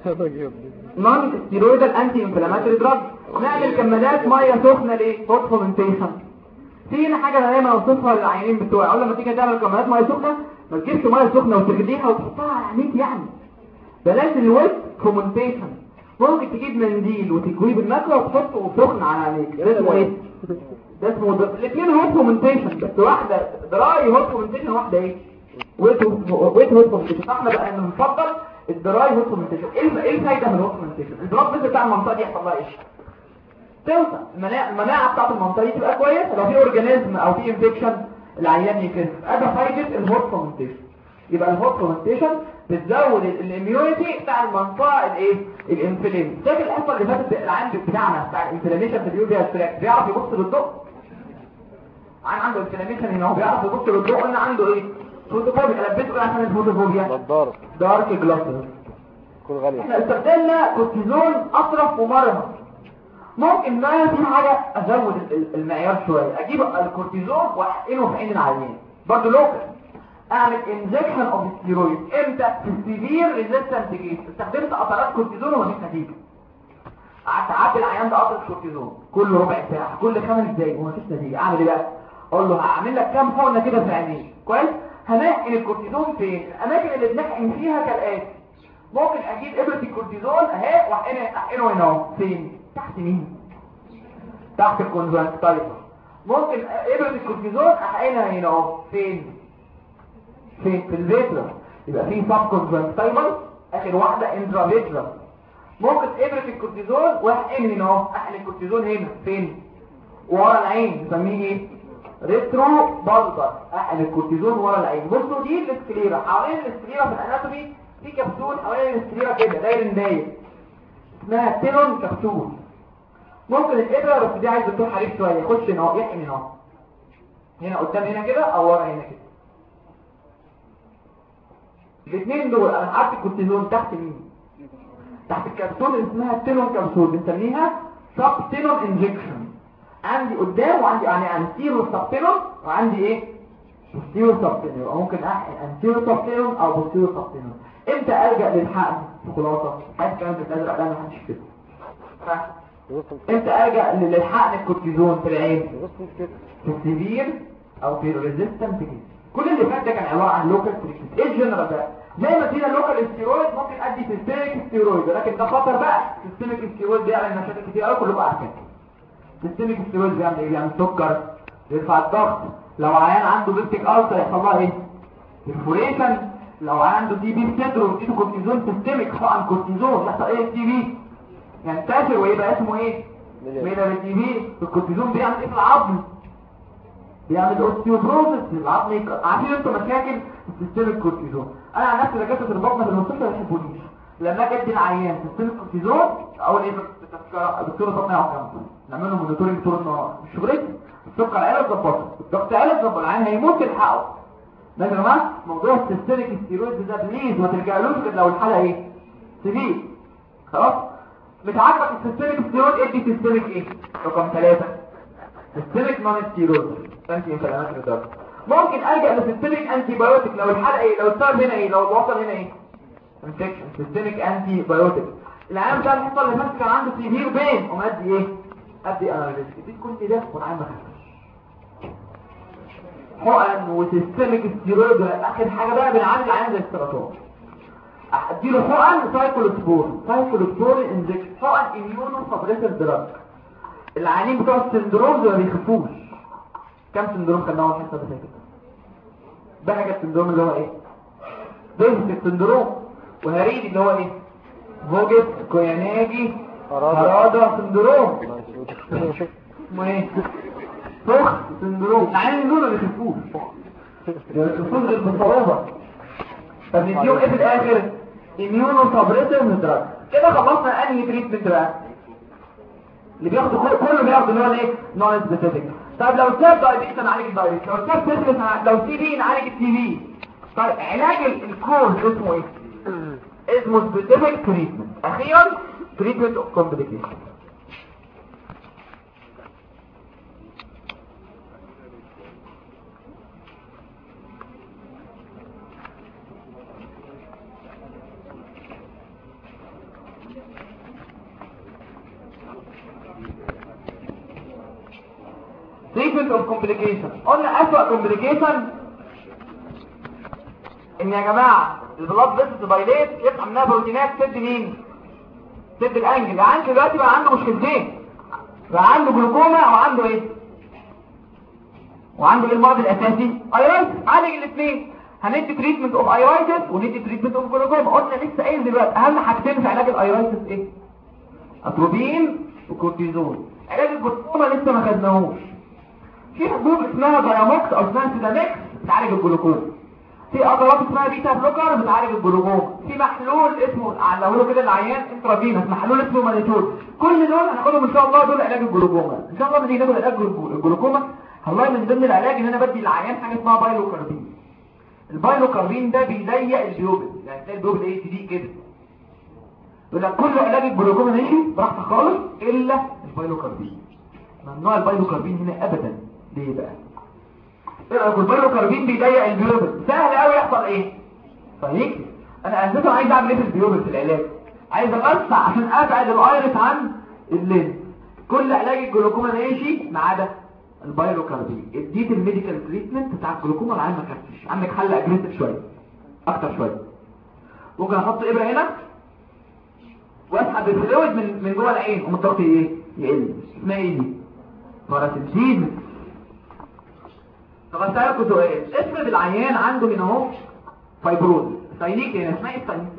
نون ستيرويدال انتي انفلاماتوري دراج. نعمل كمادات ميه سخنه ليه؟ هوت فومنتيشن. في حاجه انا دايما اوصفها للعيانين بتوعي. اقول لما تيجي تعمل كمادات ميه سخنه ما تجيبش ميه سخنه وتغليها وتحطها على عينيك يعني. بلاش الويت فومنتيشن. ممكن تجيب منديل وتكويه بالمكوى وتحطه سخن على عينيك. ده اسمه ايه؟ ده اسمه الاثنين هوت فومنتيشن بس واحده دراي هوت فومنتيشن واحده ايه؟ ويت هوت فومنتيشن. احنا بقى نفضل الدراي هوت فومنتيشن. ايه الفايده من الهوت فومنتيشن؟ الدراج بس بتاع المنطقه دي يحصل لها ايه؟ توسع. المناعه بتاعت المنطقه دي تبقى كويسه. لو في اورجانيزم او في انفكشن العيان يكسب. ادي فايده الهوت فومنتيشن. يبقى الهوت فومنتيشن بتزود الاميونيتي بتاع المنطقه الايه؟ الانفلام. فاكر الحصه اللي فاتت العيان بتاعنا بتاع الانفلاميشن في اليوبيا التراك بيعرف يبص للضوء. عيان عنده انفلاميشن هنا هو بيعرف يبص للضوء. قلنا عنده ايه؟ فوتوفوبيا. لبسه ايه عشان الفوتوفوبيا؟ دارك جلاسز. احنا استخدمنا كورتيزون اطرف ومرهم. ممكن بقى في حاجه ازود المعيار شويه. اجيب الكورتيزون واحقنه في عين العيان برضه لوكال. اعمل انجكشن اوف ستيرويد امتى؟ في السيفير ريزيستنت كيس. استخدمت قطرات كورتيزون ومفيش نتيجه. قعدت اعدي العيان ده قطره كورتيزون كل ربع ساعه كل 5 دقايق ومفيش نتيجه. اعمل ايه بقى؟ اقول له هعمل لك كام حقنه كده في عينيك. كويس. هنحقن الكورتيزون فين؟ الاماكن اللي بنحقن فيها كالاتي. ممكن اجيب ابره الكورتيزون اهي واحقنه هنا اهو. فين؟ تحت مين؟ تحت الكونجكتيفا. ممكن ابره الكورتيزون احقنها هنا اهو. فين؟ في الفيترا. يبقى في سب كونجكتيفال. اخر واحده انترافيترا. ممكن ابره الكورتيزون واحقن هنا اهو. احقن الكورتيزون هنا. فين؟ ورا العين. نسميه ايه؟ ريترو بالبر. احقن الكورتيزون ورا العين. بصوا دي السكليرا. حوالين السكليرا في الاناتومي في كبسول حوالين السكليرا كده داير اسمها تيلون كبسول. ممكن الابره بس دي عايز دكتور حريف شويه يخش هنا يحقن هنا قدام هنا كده او ورا هنا كده. الاثنين دول انا حاطط الكورتيزون تحت مين؟ تحت الكبسول اللي اسمها تيلون كبسول. بنسميها سب تيلون انجكشن. عندي قدام وعندي يعني انتيرو سب تيلون وعندي ايه؟ بوستيرو سب تيلون. يبقى ممكن احقن انتيرو سب تيلون او بوستيرو سب تيلون. امتى الجا للحقن؟ في خلاصه عايز كمان الازرق ده ما حدش كده. امتى الجا للحقن الكورتيزون في العين؟ في السيفير او في الريزيستنت كيس. كل اللي فات ده كان عباره عن لوكال تريتمنت. ايه الجنرال ده؟ زي ما فينا لوكال ستيرويد ممكن ادي سيستميك ستيرويد لكن ده خطر بقى. سيستميك ستيرويد بيعمل مشاكل كتير قوي كلكم عارفين. سيستميك ستيرويد بيعمل ايه؟ بيعمل سكر، يرفع الضغط. لو عيان عنده بيبتيك ألسر يحصل لها ايه؟ برفوريشن. لو عنده تي بي صدره واديته كورتيزون سيستميك حقن كورتيزون يحصل ايه؟ التي بي ينتشر ويبقى اسمه ايه؟ ميلر تي بي. الكورتيزون بيعمل ايه في العظم؟ بيعمل اوستيوبروزس للعظم. عارفين انتوا مشاكل السيستميك كورتيزون. انا عن نفسي دكاتره البطنه في المستشفى ما بيحبونيش. لما اجي ادي العيان سيستميك كورتيزون اول ايه؟ الدكتور البطنه يقعد نعمل له مونيتورنج طول النهار. مش شغلتي. السكر عالي تظبطه، الضغط عالي تظبط، العيان هيموت تلحقه. يا جماعه موضوع السيستميك ستيرويد ده بليز ما تلجألوش غير لو الحاله ايه؟ سيفير. خلاص؟ مش عاجبك السيستميك ستيرويد ادي سيستميك ايه؟ رقم 3 سيستميك نون ستيرويد انتي انفلاماتوري دراج. ممكن الجا لسيستميك انتي بايوتيك لو الحاله ايه؟ لو السبب هنا ايه؟ لو الوصل هنا ايه؟ انفكشن. سيستميك انتي بايوتيك. العيان بتاع الحصه اللي فاتت كان عنده سيفير بين ومادي ايه؟ ادي انالجيسيك. دي كل ده والعيان ما خفش. حقن وسيستميك ستيرويد. اخر حاجه بقى بنعالج العيان زي السرطان. اديله حقن سايكلوسبور انجكشن. حقن اميونو سبريسيف دراج. العيانين بتوع السندروم ما بيخفوش. كم سندروم خدناهم الحصه اللي فاتت؟ بهجة السندروم اللي هو ايه؟ بهجة السندروم. وهريدي اللي هو ايه؟ فوجت كوياناجي هرادا سندروم. اسمه ايه؟ فخ سندروم. العيانين دول ما بيخفوش غير بصعوبه. طب نديهم ايه في الاخر؟ اميونو سبريسيف دراج. كده خلصنا انهي تريتمنت بقى اللي بياخد كله بياخد اللي هو الايه؟ نون سبيسيفيك. طيب لو ساب دايبيتس نعالج الدايبيتس، لو ساب سيفلس لو سي بي نعالج السي بي. طيب علاج الكوز اسمه ايه؟ اسمه سبيسيفيك تريتمنت. اخيرا تريتمنت اوف كومبليكيشن. treatment of complication. قلنا أسوأ complication ان يا جماعة البلاد فيسلز دايليت يطلع منها بروتينات تسد مين؟ تسد الانجل. العيان دلوقتي بقى عنده مشكلتين، بقى عنده جلوكوما وعنده ايه؟ وعنده ايه المرض الاساسي؟ ايرايتس. عالج الاثنين. هندي تريتمنت اوف ايرايتس وندي تريتمنت اوف جلوكوما. قلنا لسه قايل دلوقتي اهم حاجتين في علاج الايرايتس ايه؟ اتروبين وكورتيزون. علاج الجلوكوما لسه ما خدناهوش. في حبوب اسمها داياموكس او اسمها سيداميكس بتعالج الجلوكوما. في اضراب اسمها بيتا بلوكر بتعالج الجلوكوما. في محلول اسمه علموه كده العيان انترافينوس، محلول اسمه مانيتول. كل دول هناخدهم ان شاء الله، دول علاج الجلوكوما. ان شاء الله لما نيجي ناخد علاج الجلوكوما هنلاقي من ضمن العلاج ان انا بدي للعيان حاجه اسمها بايلوكاربين. البايلوكاربين ده بيضيق البيوبل، يعني تلاقي البيوبل ايه تضيق كده. يقول لك كل علاج الجلوكوما ماشي براحتك خالص الا البايلوكاربين. ممنوع البايلوكاربين هنا ابدا. ليه بقى؟ البايلوكاربين بيضيق البيوبل. سهل قوي يحصل ايه؟ فهيك انا اساسا عايز اعمل ايه في البيوبل في العلاج؟ عايز اوسع عشان ابعد الايرس عن الليل. كل علاج الجلوكوما ماشي ما عدا البايلوكاربين. اديت الميديكال تريتمنت بتاع الجلوكوما العين ما خفتش. عندك حل اجريسيف شويه اكتر شويه. ممكن احط ابره هنا واسحب الفلويد من جوه العين والضغط ايه؟ يقل. اسمها ايه دي؟ باراسيمبتيزم. طب اسالكوا سؤال، افرض العيان عنده هنا اهو فايبروز ساينيك. هنا اسمها ايه الساينيك؟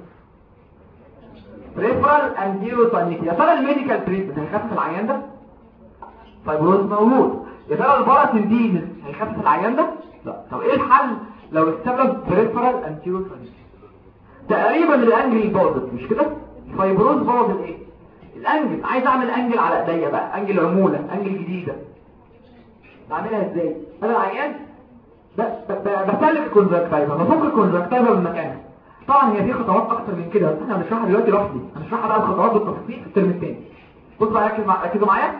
بريفرال انديرو ساينيك. يا ترى الميديكال تريتمنت هيخفف العيان ده؟ فايبروز موجود. يا ترى الباراسيمبتيزم هيخفف العيان ده؟ لا. طب ايه الحل لو السبب بريفرال انديرو ساينيك؟ تقريبا الانجل باظت مش كده؟ الفايبروز باظ الايه؟ الانجل. عايز اعمل انجل على ايديا بقى، انجل عموله، انجل جديده. بعملها ازاي؟ انا العيان بسلك الكونجكتيفا، بفك الكونجكتيفا من مكانها. طبعا هي في خطوات اكتر من كده بس احنا هنشرحها دلوقتي لوحدي. هنشرحها بقى الخطوات بالتفصيل في الترم الثاني. بصوا بقى ركزوا معايا.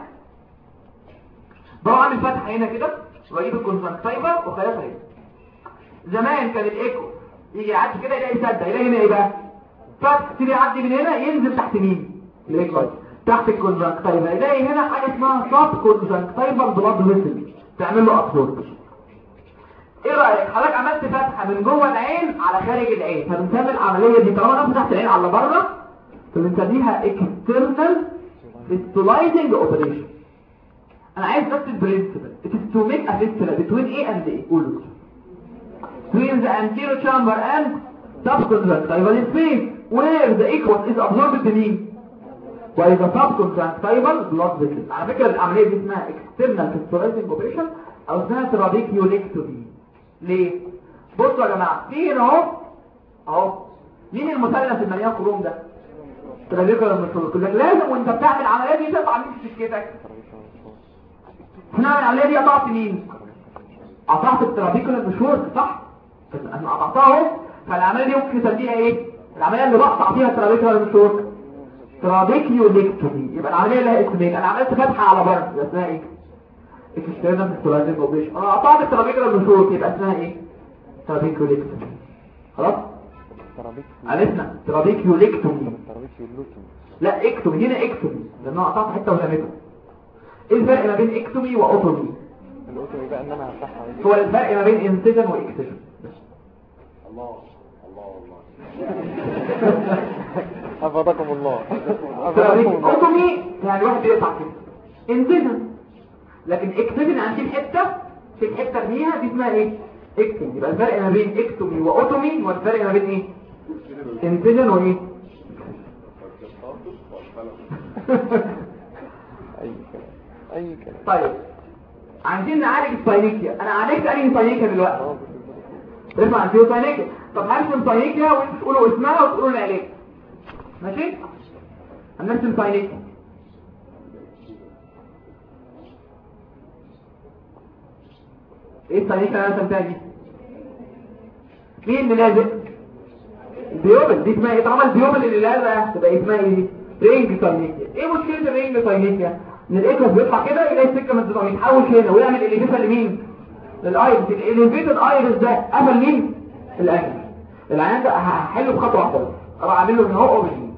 بقى اعمل فتحه هنا كده واجيب الكونجكتيفا وخليها هنا. زمان كان الايكو يجي يعدي كده يلاقي سده، يلاقي هنا ايه بقى؟ فتح تيجي يعدي من هنا ينزل تحت مين؟ الايكو تحت الكونجكتيفا. يلاقي هنا حاجه اسمها شوت كونجكتيفا بلاد فيسل تعمل له ابسوربشن. ايه رايك حضرتك عملت فتحه من جوه العين على خارج العين، فبنسمي العمليه دي طالما انا فتحت العين على بره فبنسميها اكسترنال فيستولايزنج اوبريشن. انا عايز بس البرنسبل it is to make a fistula between A and A. قولوا between the anterior chamber and subconjunctival space where the aqueous is absorbed beneath by the subconjunctival blood vessels. على فكره العمليه دي اسمها external fistulaizing operation او اسمها trabeculectomy. ليه؟ بصوا يا جماعه في هنا اهو مين المثلث المليان خروم ده؟ trabecular muscle. لازم وانت بتعمل العمليه دي تقطع مين في سكتك؟ هنا العمليه دي قطعت مين؟ قطعت الترابيكولار مشهور صح؟ انا قطعتها اهو. فالعمليه دي ممكن نسميها ايه؟ العمليه اللي بقطع فيها الترابيكولار مشهور ترابيكيوليكتومي. يبقى العمليه لها اسمين. انا عملت فتحه على بره يبقى اسمها ايه؟ اكسترنال فيستولايزنج اوبريشن. انا قطعت الترابيكولار مشهور يبقى اسمها ايه؟ ترابيكيوليكتومي. خلاص؟ عرفنا ترابيكيوليكتومي. لا اكتومي. هنا اكتومي لان انا قطعت حته ولميتها. ايه الفرق ما بين اكتومي واوتومي؟ الاوتومي بقى ان انا هفتحها. هو الفرق ما بين انسجن واكتشن. الله الله الله حفظكم الله. اوتومي يعني واحد بيقطع كده انسجن، لكن اكتبن عندي في الحته ارميها دي اسمها ايه؟ اكتم. يبقى الفرق ما بين اكتومي واوتومي هو الفرق ما بين ايه؟ انسجن وايه؟ اي كلام. طيب عايزين نعالج الساينيكيا. انا عالجت انهي ساينيكيا دلوقتي؟ اسمع فيه ساينيكيا. طب هرسم ساينيكيا وانتوا تقولوا اسمها وتقولوا العلاج، ماشي؟ هنرسم ساينيكيا. ايه الساينيكيا اللي انا رسمتها دي؟ مين اللي لازق؟ البيوبل. دي اسمها ايه؟ طالما البيوبل اللي لازقه تبقى اسمها ايه؟ رينج ساينيكيا. ايه مشكله الرينج ساينيكيا؟ ان الايكوس بيطلع كده يلاقي السكه مسدوده يتحول هنا ويعمل اليفيشن لمين؟ للايرس. الاليفيتد ايرس ده قفل مين؟ الاكل. العيان ده هحله بخطوه واحده، اروح اعمل له ان هو اوبننج.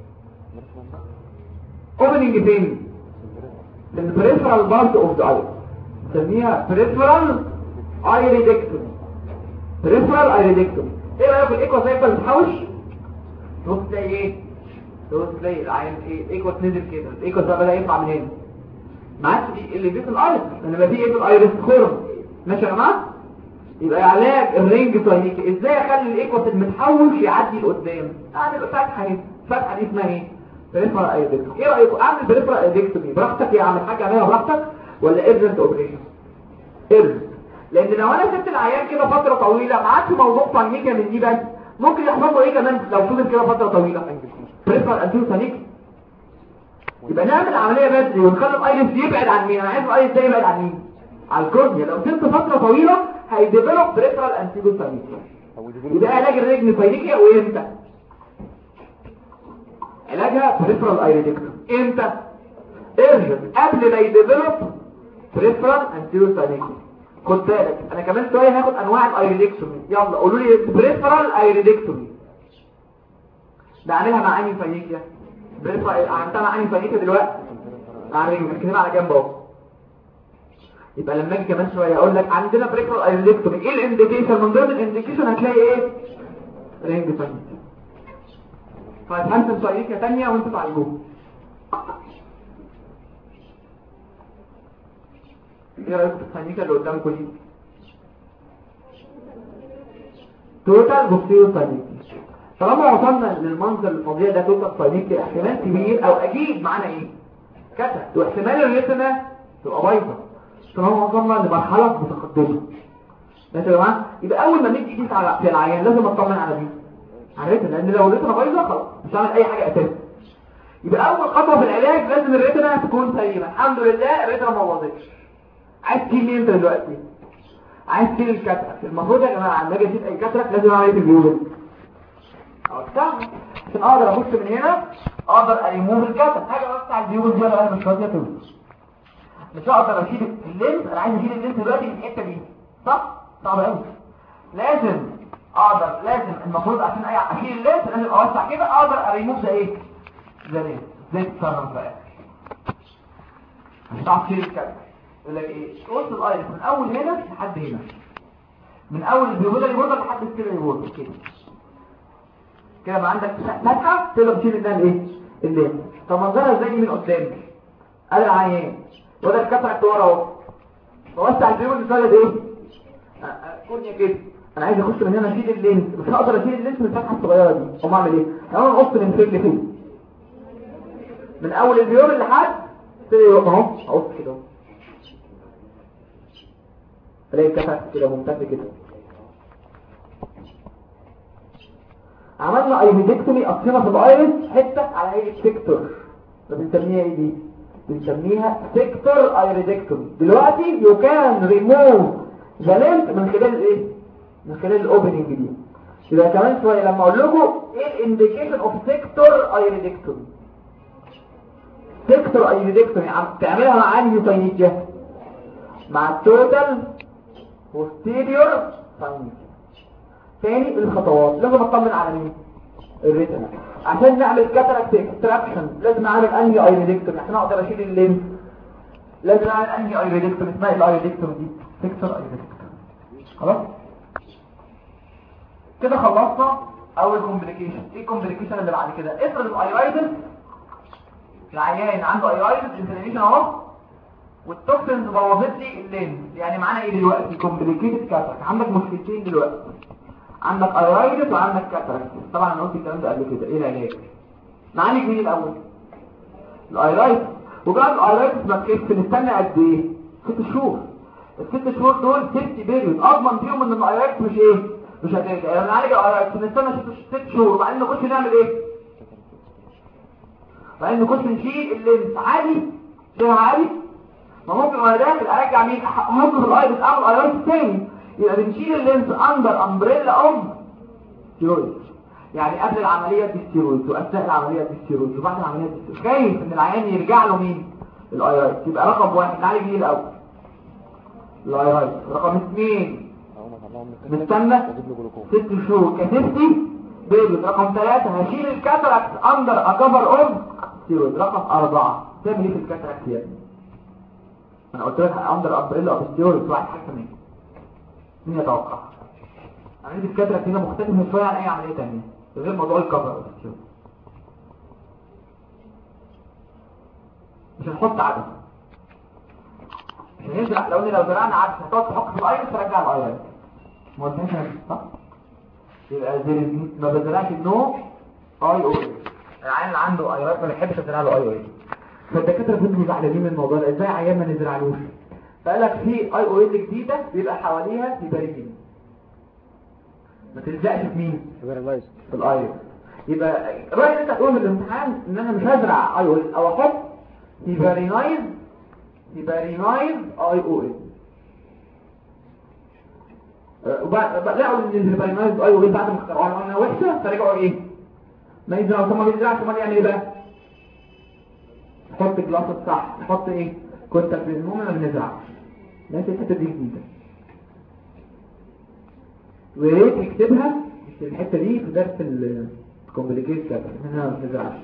اوبننج فين؟ البريفرال بارت اوف ذا ايرس، نسميها بريفرال ايريدكتومي. بريفرال ايريدكتومي. ايه رايك في الايكوس هيفضل يتحوش؟ تبص تلاقي ايه؟ تبص تلاقي العيان ايه؟ الايكوس نزل كده، الايكوس ده بدا يطلع من هنا. ما عادش اللي في الايرس، لما في ايه في الايرس خرم. ماشي يا جماعه؟ يبقى علاج الرينج ساينيكيا ازاي اخلي الايكوس المتحوش يعدي لقدام؟ اعمل فتحه اهي. الفتحه دي اسمها ايه؟ بريفرال ايريدكتومي. ايه رايكم اعمل بريفرال ايريدكتومي براحتك يا عم الحاج اعملها براحتك ولا ايرجنت اوبريشن؟ ايرجنت. لان لو انا سبت العيان كده فتره طويله ما عادش موضوع ساينيكيا من دي بس، ممكن يحصل له ايه كمان لو فضل كده فتره طويله؟ بريفرال انتيرو ساينيكيا. يبقى نعمل عمليه بدري ونخلي الايرس يبعد عن مين؟ انا عايز الايرس ده يبعد عن مين؟ على الكورنيا. لو سبت فتره طويله هيديفلوب بريفرال انتيرو ساينيكيا. يبقى علاج الرجل ساينيكيا وامتى؟ علاجها بريفرال ايريدكتومي. امتى؟ ايرجنت قبل ما يديفلوب بريفرال انتيرو ساينيكيا. خد بالك انا كمان شويه هاخد انواع الايريدكتومي. يلا قولوا لي بريفرال ايريدكتومي ده عاملها مع انهي ساينيكيا؟ بريفرال عملتها مع انهي ساينيكيا دلوقتي؟ مركزين على جنب اهو. يبقى لما اجي كمان شويه اقول لك عندنا بريفرال ايريدكتومي، ايه الانديكيشن؟ من ضمن الانديكيشن هتلاقي ايه؟ رينج ساينيكيا. طيب هنسم ساينيكيا ثانيه وانتوا تعالجوها. ايه رايكم في الساينيكيا اللي قدامكم دي؟ توتال بوستيريور ساينيكيا. طالما وصلنا للمنظر الفظيع ده توتال ساينيكيا، احتمال كبير او اكيد معانا ايه؟ كتب. واحتمال الريتنا تبقى بايظه. طالما وصلنا لمرحله متقدمه. ماشي يا جماعه؟ يبقى اول ما ندي ايدي في العيان لازم اطمن على دي، على الريتنا، لان لو الريتنا بايظه خلاص مش هعمل اي حاجه اساسا. يبقى اول خطوه في العلاج لازم الريتنا تكون سليمه. الحمد لله الريتنا ما باظتش. عايز تشيل مين انت دلوقتي؟ عايز تشيل الكاتراك. المفروض يا جماعه لما اجي اشيل اي كاتراك لازم اعمل ايه في البيوبل؟ افتح عشان اقدر ابص من هنا، اقدر اريموف الكاتراك. حاجه اوسع البيوبل دي ولا مش راضيه توصل. مش هقدر اشيل اللينس، انا عايز اشيل اللينس دلوقتي من الحته دي، صح؟ صعب قوي. لازم المفروض عشان اشيل اللينس لازم اوسع كده، اقدر اريموف ده ايه؟ ده ليه؟ زي تصرف بقى مش هتعرف تشيل الكاتراك. يقول لك ايه؟ قلت الايرس من اول هنا لحد هنا، من اول البيوبيلاري بوردر لحد السيلري بوردر كده. كده ما عندك فتحه تقدر تشيل منها الايه؟ اللينس. طب منظرها ازاي من قدام؟ ادي العيان وده الكاتراك ورا اهو. بوسع البيوبيلاري سايد ايه؟ كورنيا كده. انا عايز اخش من هنا اشيل اللينس، مش هقدر اشيل اللينس من الفتحه الصغيره دي. اقوم اعمل ايه؟ انا اقص من فين لفين؟ من اول البيوبيلاري لحد السيلري اهو. اقص كده اهو. الاقي الكفاء كده ممتد كده. عملنا ايريدكتومي، قصينا في الايرس حته على هيئه سيكتور. بنسميها ايه دي؟ بنسميها سيكتور ايريدكتومي. دلوقتي يو كان ريموف ذا لينس من خلال ايه؟ من خلال الاوبننج دي. يبقى كمان شويه لما اقول لكم ايه الانديكيشن اوف سيكتور ايريدكتومي. سيكتور ايريدكتومي تعملها مع انهي ساينيكيا؟ مع التوتال posterior ساينيكيا. تاني الخطوات لازم اطمن على مين؟ الريتنا. عشان نعمل كاتراكت اكستراكشن لازم اعمل انهي ايريدكتومي عشان اقدر اشيل اللينس. لازم اعمل انهي ايريدكتومي اسمها الايريدكتومي دي سيكتور ايريدكتومي. خلاص كده خلصنا اول كومبليكيشن. ايه الكومبليكيشن اللي بعد كده؟ افرض الايرايدس العيان عنده ايرايدس انفلاميشن اهو والتوكسينز بوظت لي اللينز. يعني معانا ايه دلوقتي؟ كومبليكيتد كاتراكت. عندك مشكلتين دلوقتي، عندك ايرايدس وعندك كاتراكت. طبعا انا قلت الكلام ده قبل كده. ايه العلاج؟ نعالج مين الاول؟ الايرايدس. وبعد الايرايدس ما كيف نستنى قد ايه؟ 6 شهور. ال6 شهور دول سيفتي بيريود اضمن فيهم ان الايرايدس مش ايه؟ مش هترجع. يعني نعالج الايرايدس نستنى 6 شهور وبعدين نخش نعمل ايه؟ بعدين نخش نشيل اللينس عادي. شيء عادي. ما ممكن وانا داخل ارجع مين؟ احط في الايرايدس اعمل ايرايدس تاني. يبقى بنشيل اللينس اندر امبريلا اوف ستيرويد. يعني قبل العمليه دي ستيرويد واثناء العمليه دي ستيرويد وبعد العمليه دي ستيرويد. خايف ان العيان يرجع له مين؟ الايرايدس. يبقى رقم 1 نعالج مين الاول؟ الايرايدس. رقم 2 نستنى 6 شهور كسيفتي بيريود. رقم 3 هشيل الكاتراكت اندر اكفر اوف ستيرويد. رقم 4 تعمل ايه في الكاتراكت يا ابني؟ انا قلت لك اندر امبريلا اوف ستيرويد. واحد حاجه مين يتوقع؟ عمليه الكاتراكت هنا مختلفه شويه عن اي عمليه ثانيه غير موضوع الكفر اوف ستيرويد. مش هنحط عدد، مش هنزرع. لو زرعنا عدد هتقعد تحط في الايرس ترجع الايرس. ما قلتهاش انا صح؟ يبقى ما بزرعش النو اي او اي. العيان اللي عنده ايرس ما بيحبش ازرع له اي او اي. فالدكاتره بيبقوا زعلانين من الموضوع ده. ازاي عيان ما نزرعلوش؟ فقال لك في اي او اي جديده بيبقى حواليها سيبارين. ما تلزقش في مين؟ في الايرس. يبقى الراجل انت تقول في الامتحان ان انا مش هزرع اي او اي او احط سيبارينايز اي او اي. لقوا ان السيبارينايز اي او اي بعد ما اخترعوها انها وحشه فرجعوا ايه؟ ما يزرعوا. ثم ما بيزرعش. ثم يعني ايه بقى؟ تحط جلاس صح، تحط ايه؟ كنت في المهم ما بنزرعش. ماشي. الحته دي جديده ويا ريت نكتبها في الحته دي في درس الكومبليكيت كده احنا ما بنزرعش.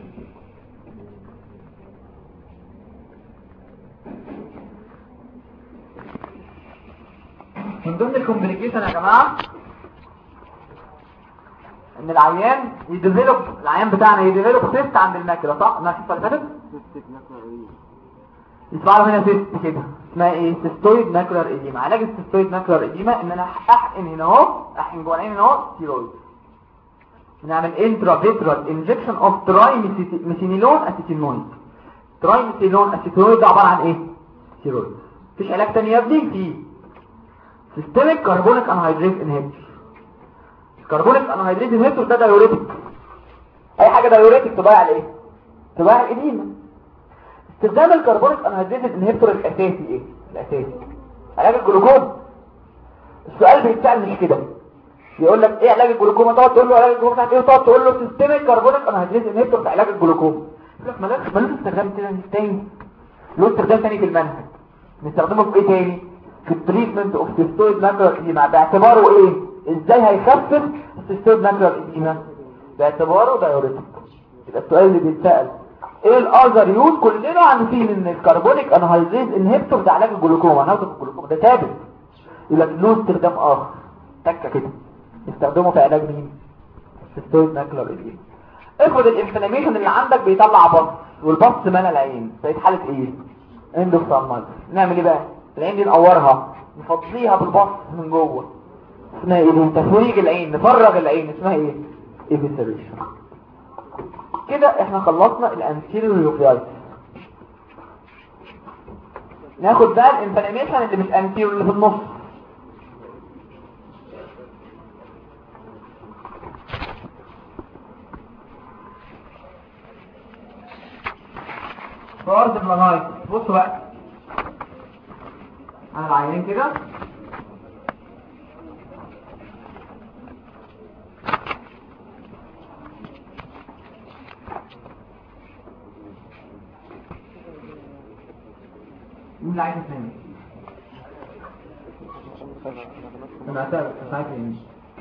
من ضمن الكومبليكيشن يا جماعه ان العيان بتاعنا يديفلوب سيست عند الماكله. صح؟ انا الحصه اللي فاتت يطلع له هنا سيست كده اسمها ايه؟ سيستويد ماكولار ايديما. علاج السيستويد ماكولار ايديما ان انا احقن هنا اهو، احقن جوه العين هنا اهو ستيرويد. بنعمل انترافيترال انجكشن اوف ترايميثينيلون اسيتينويد. ترايميثينيلون اسيتينويد ده عباره عن ايه؟ ستيرويد. مفيش علاج تاني يا ابني. في سيستميك كربونيك انهيدريز انهبيتور. الكربونيك انهيدريز انهبيتور ده دايوريتك. اي حاجه دايوريتك تضيع الايه؟ تضيع الاديمه. استخدام الكربونيك انهيدريز انهبيتور الاساسي ايه؟ الاساسي علاج الجلوكوز. السؤال بيتسال مش كده، يقول لك ايه علاج الجلوكوما؟ تقعد تقول له علاج الجلوكوما ايه، وتقعد تقول له سيستميك كربونيك انهيدريز انهبيتور في علاج الجلوكوما. يقول لك مالوش استخدام تاني، له استخدام تاني في المنهج. نستخدمه في ايه تاني؟ في التريتمنت اوف سيستويد ماكولار ايديما. باعتباره ايه؟ ازاي هيخفف السيستويد ماكولار ايديما؟ باعتباره دايوريتك. يبقى السؤال اللي بيتسال ايه الاذر يوز؟ كلنا عارفين ان الكربونيك انهيدريز انهبيتور ده علاج الجلوكوما. ناخد الجلوكوما ده ثابت. يبقى له استخدام اخر تكه كده يستخدمه في علاج مين؟ السيستويد ماكولار ايديما. افرض الانفلاميشن اللي عندك بيطلع بص، والبص مالى العين، بقت حاله ايه؟ اندوفثالمايتس. نعمل ايه بقى؟ العين دي نقورها، نفضيها بالبص من جوه، اسمها ايه؟ تفريج العين، نفرغ العين، اسمها ايه؟ ايفيسريشن. كده احنا خلصنا الانتيريور يوفيايتس. ناخد بقى الانفلاميشن اللي مش انتيريور، اللي في النص. فارد بلانايت. بصوا بقى انا العينين كده مين اللي عايز يفهم؟ انا عارف ايه.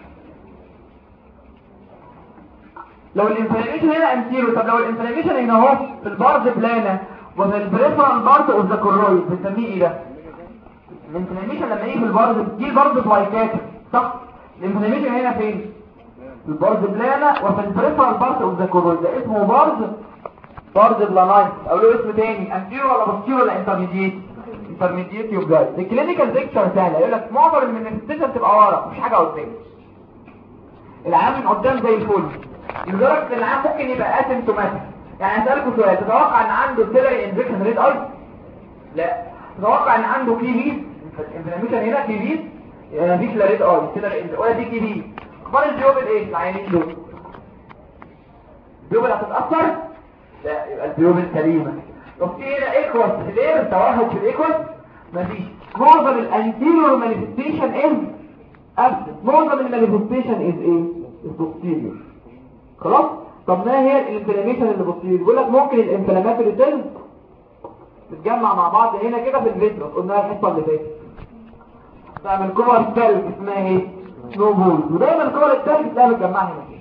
لو الانفلاميشن هنا انتيرو، طب لو الانفلاميشن هنا اهو في البارد بلانا وفي البريفرال بارت اوف ذا كورويد بنسميه ايه ده؟ الانفلاميشن لما يجي في البارد دي برضه سلايكاتيك صح؟ الانفلاميشن هنا فين؟ في البارد بلانا وفي البريفرال بارت اوف ذا كورويد. ده اسمه بارد بلانايت. او له اسم تاني انتيرو ولا بوستيرو ولا انترميديت؟ انترميديت يوبلايت. الكلينيكال بيكتشر سهله، يقول لك معظم المانيفستيشن تبقى ورا مفيش حاجه قدام، العام من قدام زي الفل، لدرجه ان العام ممكن يبقى اسيمتوماتيك. يعني هسالكم سؤال، تتوقع ان عنده سيلري انفكشن ريد اي؟ لا. تتوقع ان عنده كي في انفلاميشن هنا كي في؟ مفيش لا ريد اي سيلري ولا دي كي في. اخبار الجيوبل ايه العيانين دول؟ الجيوبل هتتاثر؟ لا، يبقى الجيوبل سليمه. طب في هنا ايكوس ليه توهج في الايكوس؟ مفيش. معظم الانتيريور مانيفستيشن از ابسنت، معظم المانيفستيشن از ايه؟ البوستيريور. خلاص. طب ما هي الانفلاميشن اللي بوستيريور؟ بيقول لك ممكن الانفلاماتوري سيلز تتجمع مع بعض هنا كده في الفيتروس، قلناها الحصه اللي فاتت، تعمل كور سيلز اسمها ايه؟ سنو بول. ودايما كور السيلز تلاقيها متجمعه هنا كده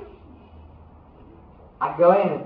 على الجوانب،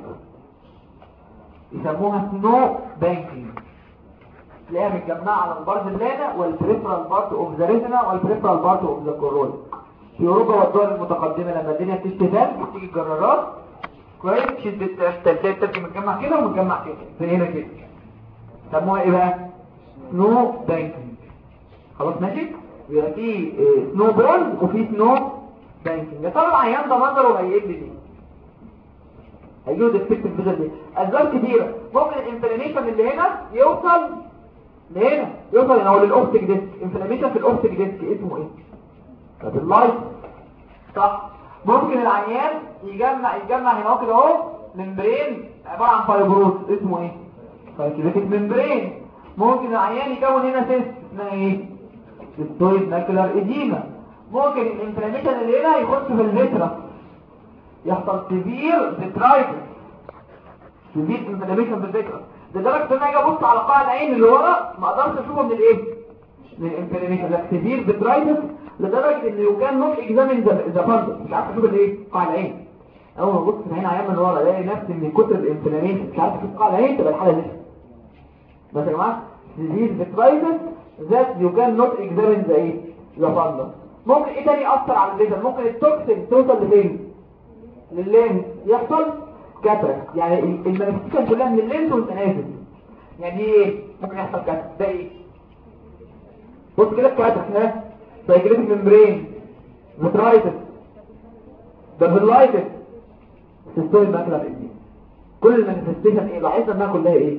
يسموها سنو بانكينج، تلاقيها متجمعه على البارزلانا والبريفرال بارت اوف ذا ريتنا والبريفرال بارت اوف ذا كورويد. في اوروبا والدول المتقدمه لما الدنيا بتشتغل بتيجي الجرارات كويس، تشد التلتات تبقى متجمع كده ومتجمع كده في هنا كده، سموها ايه بقى؟ سنو بانكينج. خلاص ماشي. يبقى في سنو بول وفي سنو بانكينج. يا ترى العيان ده نظره هيقل ليه؟ هيجيله ديفكت الفيجن دي اسباب كتيره. ممكن الانفلاميشن اللي هنا يوصل لهنا، يوصل هنا للاوبتيك ديسك. انفلاميشن في الاوبتيك ديسك اسمه ايه؟ طب اللايت صح. ممكن العيان يتجمع هنا كده اهو ممبرين عباره عن فايبروز اسمه ايه؟ فايبروتيك ممبرين. ممكن العيان يكون هنا سيست اسمها ايه؟ سيستويد ماكولار اديما. ممكن الانفلاميشن اللي هنا يخش في الفيترا، يحصل سيفير فيترايتس، سيفير انفلاميشن في الفيترا، لدرجه ان انا اجي ابص على قاع العين اللي ورا ما اقدرش اشوفه من الايه؟ من الانفلاميشن. لا، سيفير فيترايتس لدرجه ان لو كان نوت اكزامين ذا فاندس مش عارف اشوف الايه؟ قاع العين. اول ما ابص في العين عيان من ورا الاقي نفسي من كتر الانفلاميشن مش عارف اشوف قاع العين، تبقى الحاله دي. بس يا جماعه سيفير فيترايتس ذات يو كان نوت اكزامين ذا ايه؟ ذا فاندس. ممكن ايه تاني ياثر على الليزر؟ ممكن التوكسين توصل لفين؟ لللينس، يحصل كاتراكت. يعني المانيفستيشن كلها من اللينس وانت نازل. يعني ايه ممكن يحصل كاتراكت؟ ده ايه؟ بص كده الكاتراكت ها، سايكليتيك ممبرين، فيترايتس، دابلايتس، سيستويد ماكولار اديما. كل المانيفستيشن ايه؟ لاحظنا انها كلها ايه؟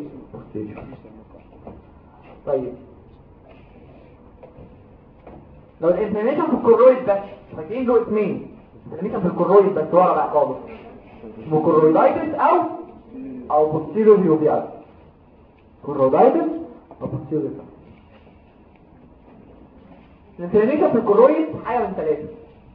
طيب لو الانفلاميشن في الكورويد بس، فاكرين له اسمين، الانفلاميشن في الكورويد بس ورا بقى خالص، اسمه كورويدايتس او بوستيريور يوبيال. كورويدايتس او بوستيريور يوبيال. الانفلاميشن في الكورويد حاجه من ثلاثه.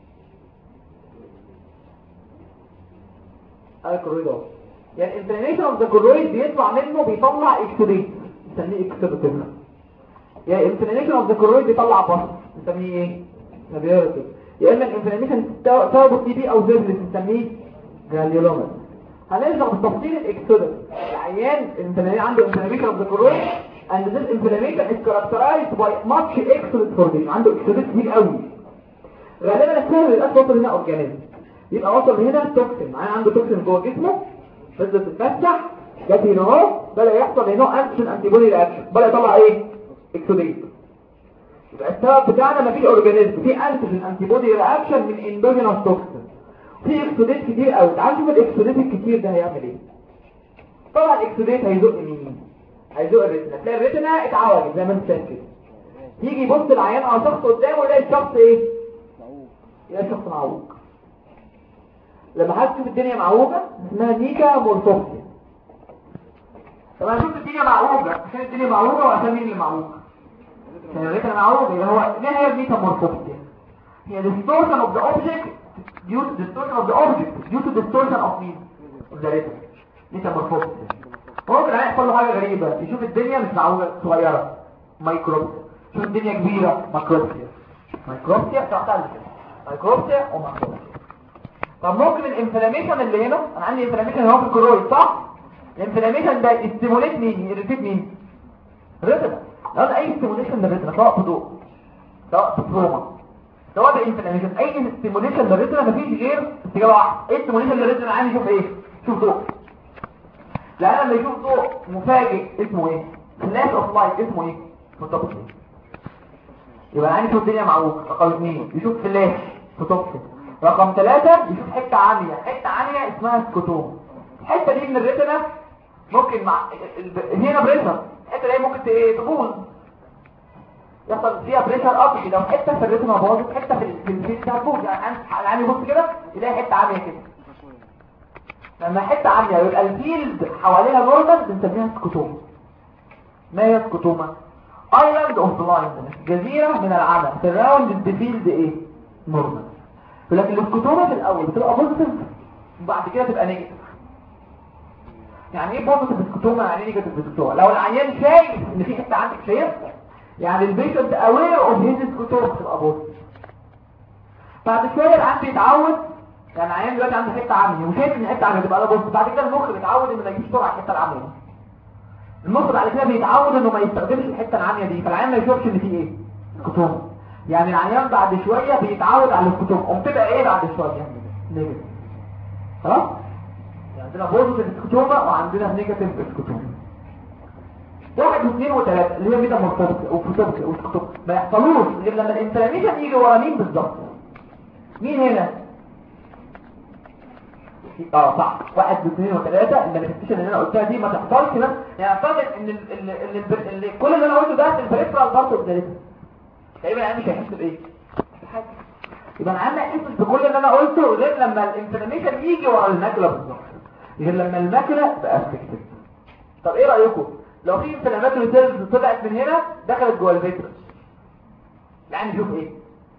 الكورويد اهو، يعني الانفلاميشن اوف ذا كورويد بيطلع منه بيطلع اكسوديت نسميه اكسوديتيف. يعني الانفلاميشن اوف ذا كورويد بيطلع بص نسميه ايه؟ نبيرتيف. يا اما الانفلاميشن سببه تي بي او زيبلس نسميه جرانيولوما. هنرجع بالتفصيل الاكسوديت. العيان عنده انفلاميشن اوف ذا كورويد and this inflammation is characterized by much exudate formation. عنده اكسوديت كتير قوي. غالبا السبب يبقى وصل هنا اورجانيزم، يبقى وصل هنا توكسين، عنده توكسين جوه جسمه، فضلت تتفتح جت هنا اهو، بدا يحصل هنا انتيجين انتي بودي رياكشن، بدا يطلع ايه؟ اكسوديت. يبقى السبب بتاعنا مفيش اورجانيزم، في انتيجين انتي بودي رياكشن من اندوجينوس توكسين، في اكسوديت كتير قوي. تعال نشوف الاكسوديت الكتير ده هيعمل ايه. طبعا الاكسوديت هيزق مين؟ هيزق الريتنا. تلاقي الريتنا اتعوجت زي ما انت شايف كده. يجي يبص العيان على شخص قدامه يلاقي الشخص ايه؟ يلاقي الشخص معوج. لما حد تشوف الدنيا معوجه اسمها نيكا مورفوسيا. طبعا شوف الدنيا معوجه، عشان الدنيا معوجه وعشان مين اللي معوج؟ عشان الريتنا معوجه. يبقى هو ليه هي نيكا مورفوسيا؟ هي distortion of the object due to distortion of the object due to distortion of the retina. نيكا مورفوسيا. ممكن هيحصل له حاجه غريبه، يشوف الدنيا مش معوجه صغيره مايكروبيا، يشوف الدنيا كبيره ماكروبيا. مايكروبيا بتاعتها مايكروبيا وماكروبيا. طب ممكن الانفلاميشن اللي هنا، انا عندي انفلاميشن هو في الكورويد صح؟ الانفلاميشن ده يستيموليت مين؟ يريتيت مين؟ ريتنا. لو اي ستيموليشن للريتنا سواء في ضوء سواء في تروما سواء بالانفلاميشن، اي ستيموليشن للريتنا مفيش غير استجابه واحده. ايه ستيموليشن للريتنا؟ عايز يشوف ايه؟ شوف ضوء. لان لما يشوف ضوء مفاجئ اسمه ايه؟ فلاش اوف لايت اسمه ايه؟ فوتوكسي. يبقى عندي يشوف الدنيا معوج. رقم 2 يشوف فلاش فوتوكسي. رقم 3 يشوف حته عاليه، حته عاليه اسمها سكوتوم. الحته دي من الريتنا ممكن مع هنا بريشر، الحته دي ممكن تبوظ، يحصل فيها بريشر اب. لو حته في الريتنا باظت، حته في الفيس هتبوظ. يعني العين يبص كده يلاقي حته عاليه كده. لما حته عاليه يبقى الفيلد حواليها نورمال، بنسميها سكوتوم. ما هي سكوتوما؟ ايلاند اوف بلايندنس، جزيره من العمى سراوند الفيلد ايه؟ نورمال. ولكن السكوتوما في الاول بتبقى بوزيتيف وبعد كده تبقى نيجاتيف. يعني ايه بوزيتيف سكوتوما؟ يعني ايه نيجاتيف سكوتوما؟ لو العيان شايف ان في حته عندك، شايف يعني البيشنت اوير اوف هيز سكوتوما، تبقى بوزيتيف. بعد شويه العيان بيتعود، يعني العيان دلوقتي عنده حته عمياء وشايف ان الحته عمياء تبقى له بوزيتيف. بعد كده المخ بيتعود انه ما يجيش بسرعه الحته العمياء. المخ بعد كده بيتعود انه ما يستخدمش الحته العمياء دي، فالعيان ما يشوفش ان في ايه؟ سكوتوما. يعني العيان بعد شويه بيتعود على السكوتوما، وبتبقى ايه بعد شويه؟ نيجاتيف. خلاص؟ عندنا بوزيتيف سكوتوما وعندنا نيجاتيف سكوتوما. 1 و2 و3 اللي هي ميتامورفوزس وفوتوبيا وسكوتوما ما يحصلوش غير لما الانفلاميشن يجي ورا مين بالظبط؟ مين هنا؟ صح، 1 و2 و3 المانيفستيشن اللي انا قلتها دي ما تحصلش. بس يعني اعتقد ان كل اللي انا قلته ده في البريفرال بارت اوف ذا ريتنا تقريبا يعني مش هيحس بايه؟ بحاجه. يبقى انا عندي احساس بكل اللي انا قلته غير لما الانفلاميشن يجي ورا الماكله بالظبط، غير لما الماكله تبقى افكتد. طب ايه رايكم لو في انفلاماتوري سيلز طلعت من هنا دخلت جوه الفيترس؟ يعني نشوف ايه؟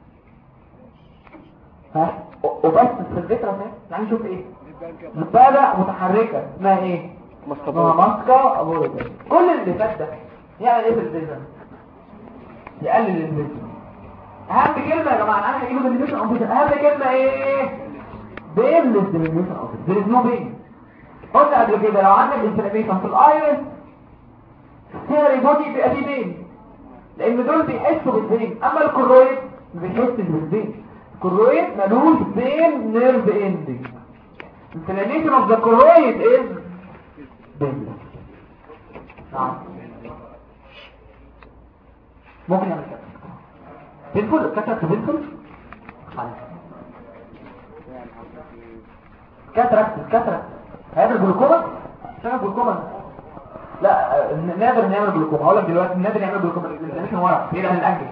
ها وبس في الفيترس اهي. يعني نشوف ايه؟ مبادئ متحركه اسمها ايه؟ ماسكا ابوريتس. كل اللي فات ده يعمل ايه في الفيترس؟ يقلل الفيترس. اهم كلمه يا جماعه انا هجيب الديمينيوشن اوف فيترس. اهم كلمه ايه؟ بينلس ديمينيوشن اوف فيترس. there is no pain. قلنا قبل كده لو عندك انفلاميشن في الايرس هي بودي بيبقى فيه بين، لان دول بيحسوا بالبين. اما الكرويد ما بيحسش بالبين. الكرويد ملوش بين نيرف اندنج. inflammation of the choroid is painless. نعم ممكن يعمل كده بينفل كاتراكت بينفل كاتراكت هذا الجلوكوما شايف الجلوكوما؟ لا نادر نعمل جلوكوما. هقول لك دلوقتي نادر نعمل جلوكوما مش ورا ايه لان الاكل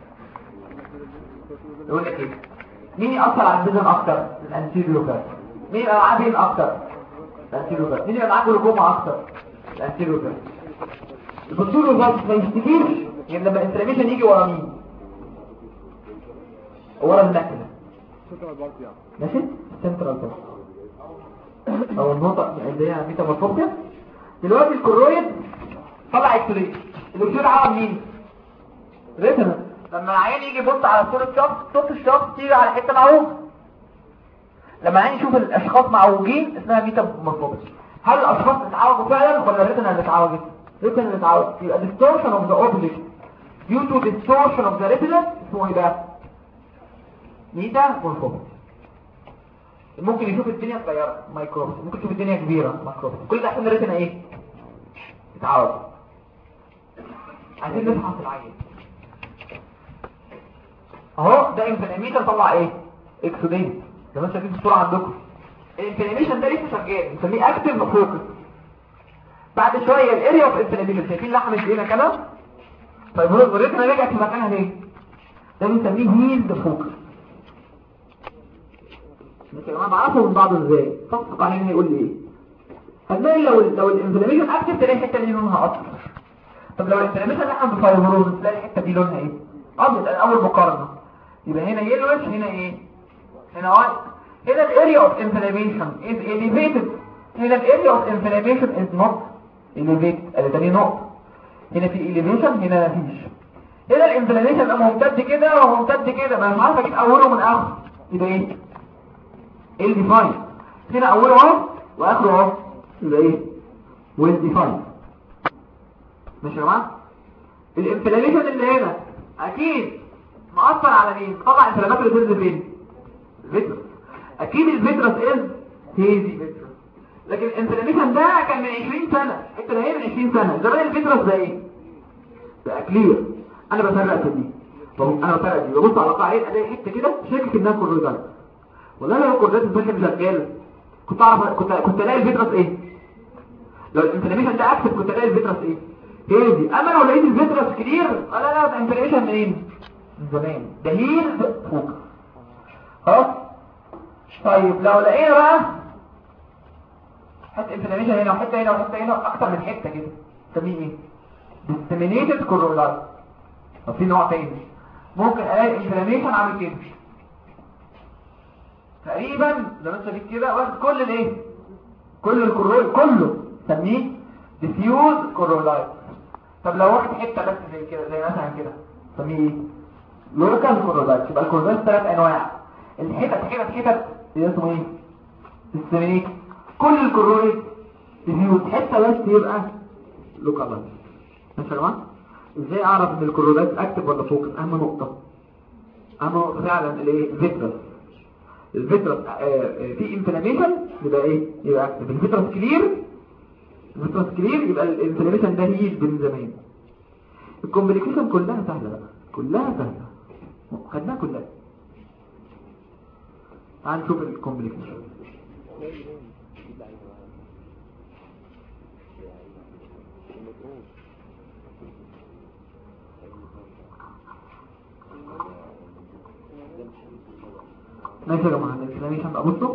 يقول لك ايه؟ مين يأثر على البيزن اكتر؟ الانتيريور. مين يبقى معاه بين اكتر؟ الانتيريور. مين يبقى معاه جلوكوما اكتر؟ الانتيريور. البوستيريور ما يشتكيش غير لما الانفلاميشن يجي ورا مين؟ ورا الماكله. ماشي؟ سنترال بارت او النقطه اللي هي ميتامورفوزيس. دلوقتي الكرويد طلع اكسري. الاكسري عمل مين؟ ريتنا. لما العيان يجي يبص على صوره شخص، صوره الشخص تيجي على حته معوج. لما العيان يشوف الاشخاص معوجين اسمها ميتامورفوزيس. هل الاشخاص اتعوجوا فعلا ولا الريتنا اللي اتعوجت؟ الريتنا اللي اتعوجت. يبقى distortion of the object due to distortion of the retina اسمه ايه بقى؟ ميتامورفوزيس. ممكن يشوف الدنيا صغيره مايكروب، ممكن يشوف الدنيا كبيره مايكروب. كل ده عشان الريتنا ايه؟ اتعوج. عايزين نفحص العين اهو. ده انفلاميشن طلع ايه؟ اكسودين زي ما انتم شايفين في الصوره عندكم. الانفلاميشن ده لسه شغال بنسميه اكتيف فوكس. بعد شويه الاريا اوف انفلاميشن شايفين لحم ايدينا كده؟ طيب الريتنا رجعت في مكانها ليه؟ ده بنسميه هيلد فوكس. لكن انا بعرفه من بعضه ازاي؟ فقط عليه هيقول لي ايه؟ هتلاقي لو الانفلاميشن اكتيف تلاقي الحته دي لونها اصفر. طب لو الانفلاميشن لحم بفايبروز تلاقي الحته دي لونها ايه؟ ابيض. اول مقارنه يبقى هنا يلوش هنا ايه؟ هنا وايت. هنا الاريا اوف انفلاميشن از elevated. هنا الاريا اوف انفلاميشن از نوت elevated. ادي تاني نقطه. هنا في elevation هنا مفيش. هنا الانفلاميشن بقى ممتد كده وممتد كده، ما مش عارف اجيب اوله من اخره. يبقى ايه؟ ال ديفاين. هنا اوله اهو واخره اهو يبقى ايه؟ ويل ديفاين. ماشي يا جماعه؟ الانفلاميشن اللي هنا اكيد مأثر على مين؟ طبعا انفلاماتوري سيلز فين؟ الفيترس. اكيد الفيترس از هيزي فيترس. لكن الانفلاميشن ده كان من 20 سنه. الحته اللي هي من 20 سنه. زمان الفيترس ده ايه؟ بقى كلير. انا بفرق في دي، انا بفرق دي، ببص على قاعين الاقي حته كده شاكك انها كوريدايت. والله لو الكوريدايت فاكر شغال كنت اعرف، كنت الاقي الفيترس ايه. لو الانفلاميشن ده اكتف كنت الاقي الفيترس ايه هي دي. اما لو لقيت الفيترس كلير لا ده انفلاميشن منين؟ من زمان، ده هيل فوق خلاص. طيب لو لقينا بقى حته انفلاميشن هنا وحته هنا وحته هنا اكتر من حته كده نسميه ايه؟ disseminated choroiditis. طب في نوع تاني ممكن الاقي انفلاميشن عامل كده تقريبا زي ما انت شايف كده، واخد كل الايه، كل الكرويد كله، نسميه diffuse choroiditis. طب لو واخد حته بس زي كده، زي مثلا كده، نسميه ايه؟ local choroiditis. يبقى الكوريدايت 3 انواع، الحتت اللي اسمه ايه؟ disseminated. كل الكرويد diffuse، حته بس يبقى local. ماشي يا جماعه؟ ازاي اعرف ان الكوريدايت اكتف ولا فوكس؟ اهم نقطه فعلا الايه؟ الفيترس في انفلاميشن يبقى ايه؟ يبقى اكتف. الفيترس كلير يبقى الانفلاميشن ده هيج من زمان. الكومبليكيشن كلها سهله بقى، كلها سهله، خدناها كلها. تعال نشوف الكومبليكيشن. ماشي يا جماعه، الانفلاميشن بقى بصوا،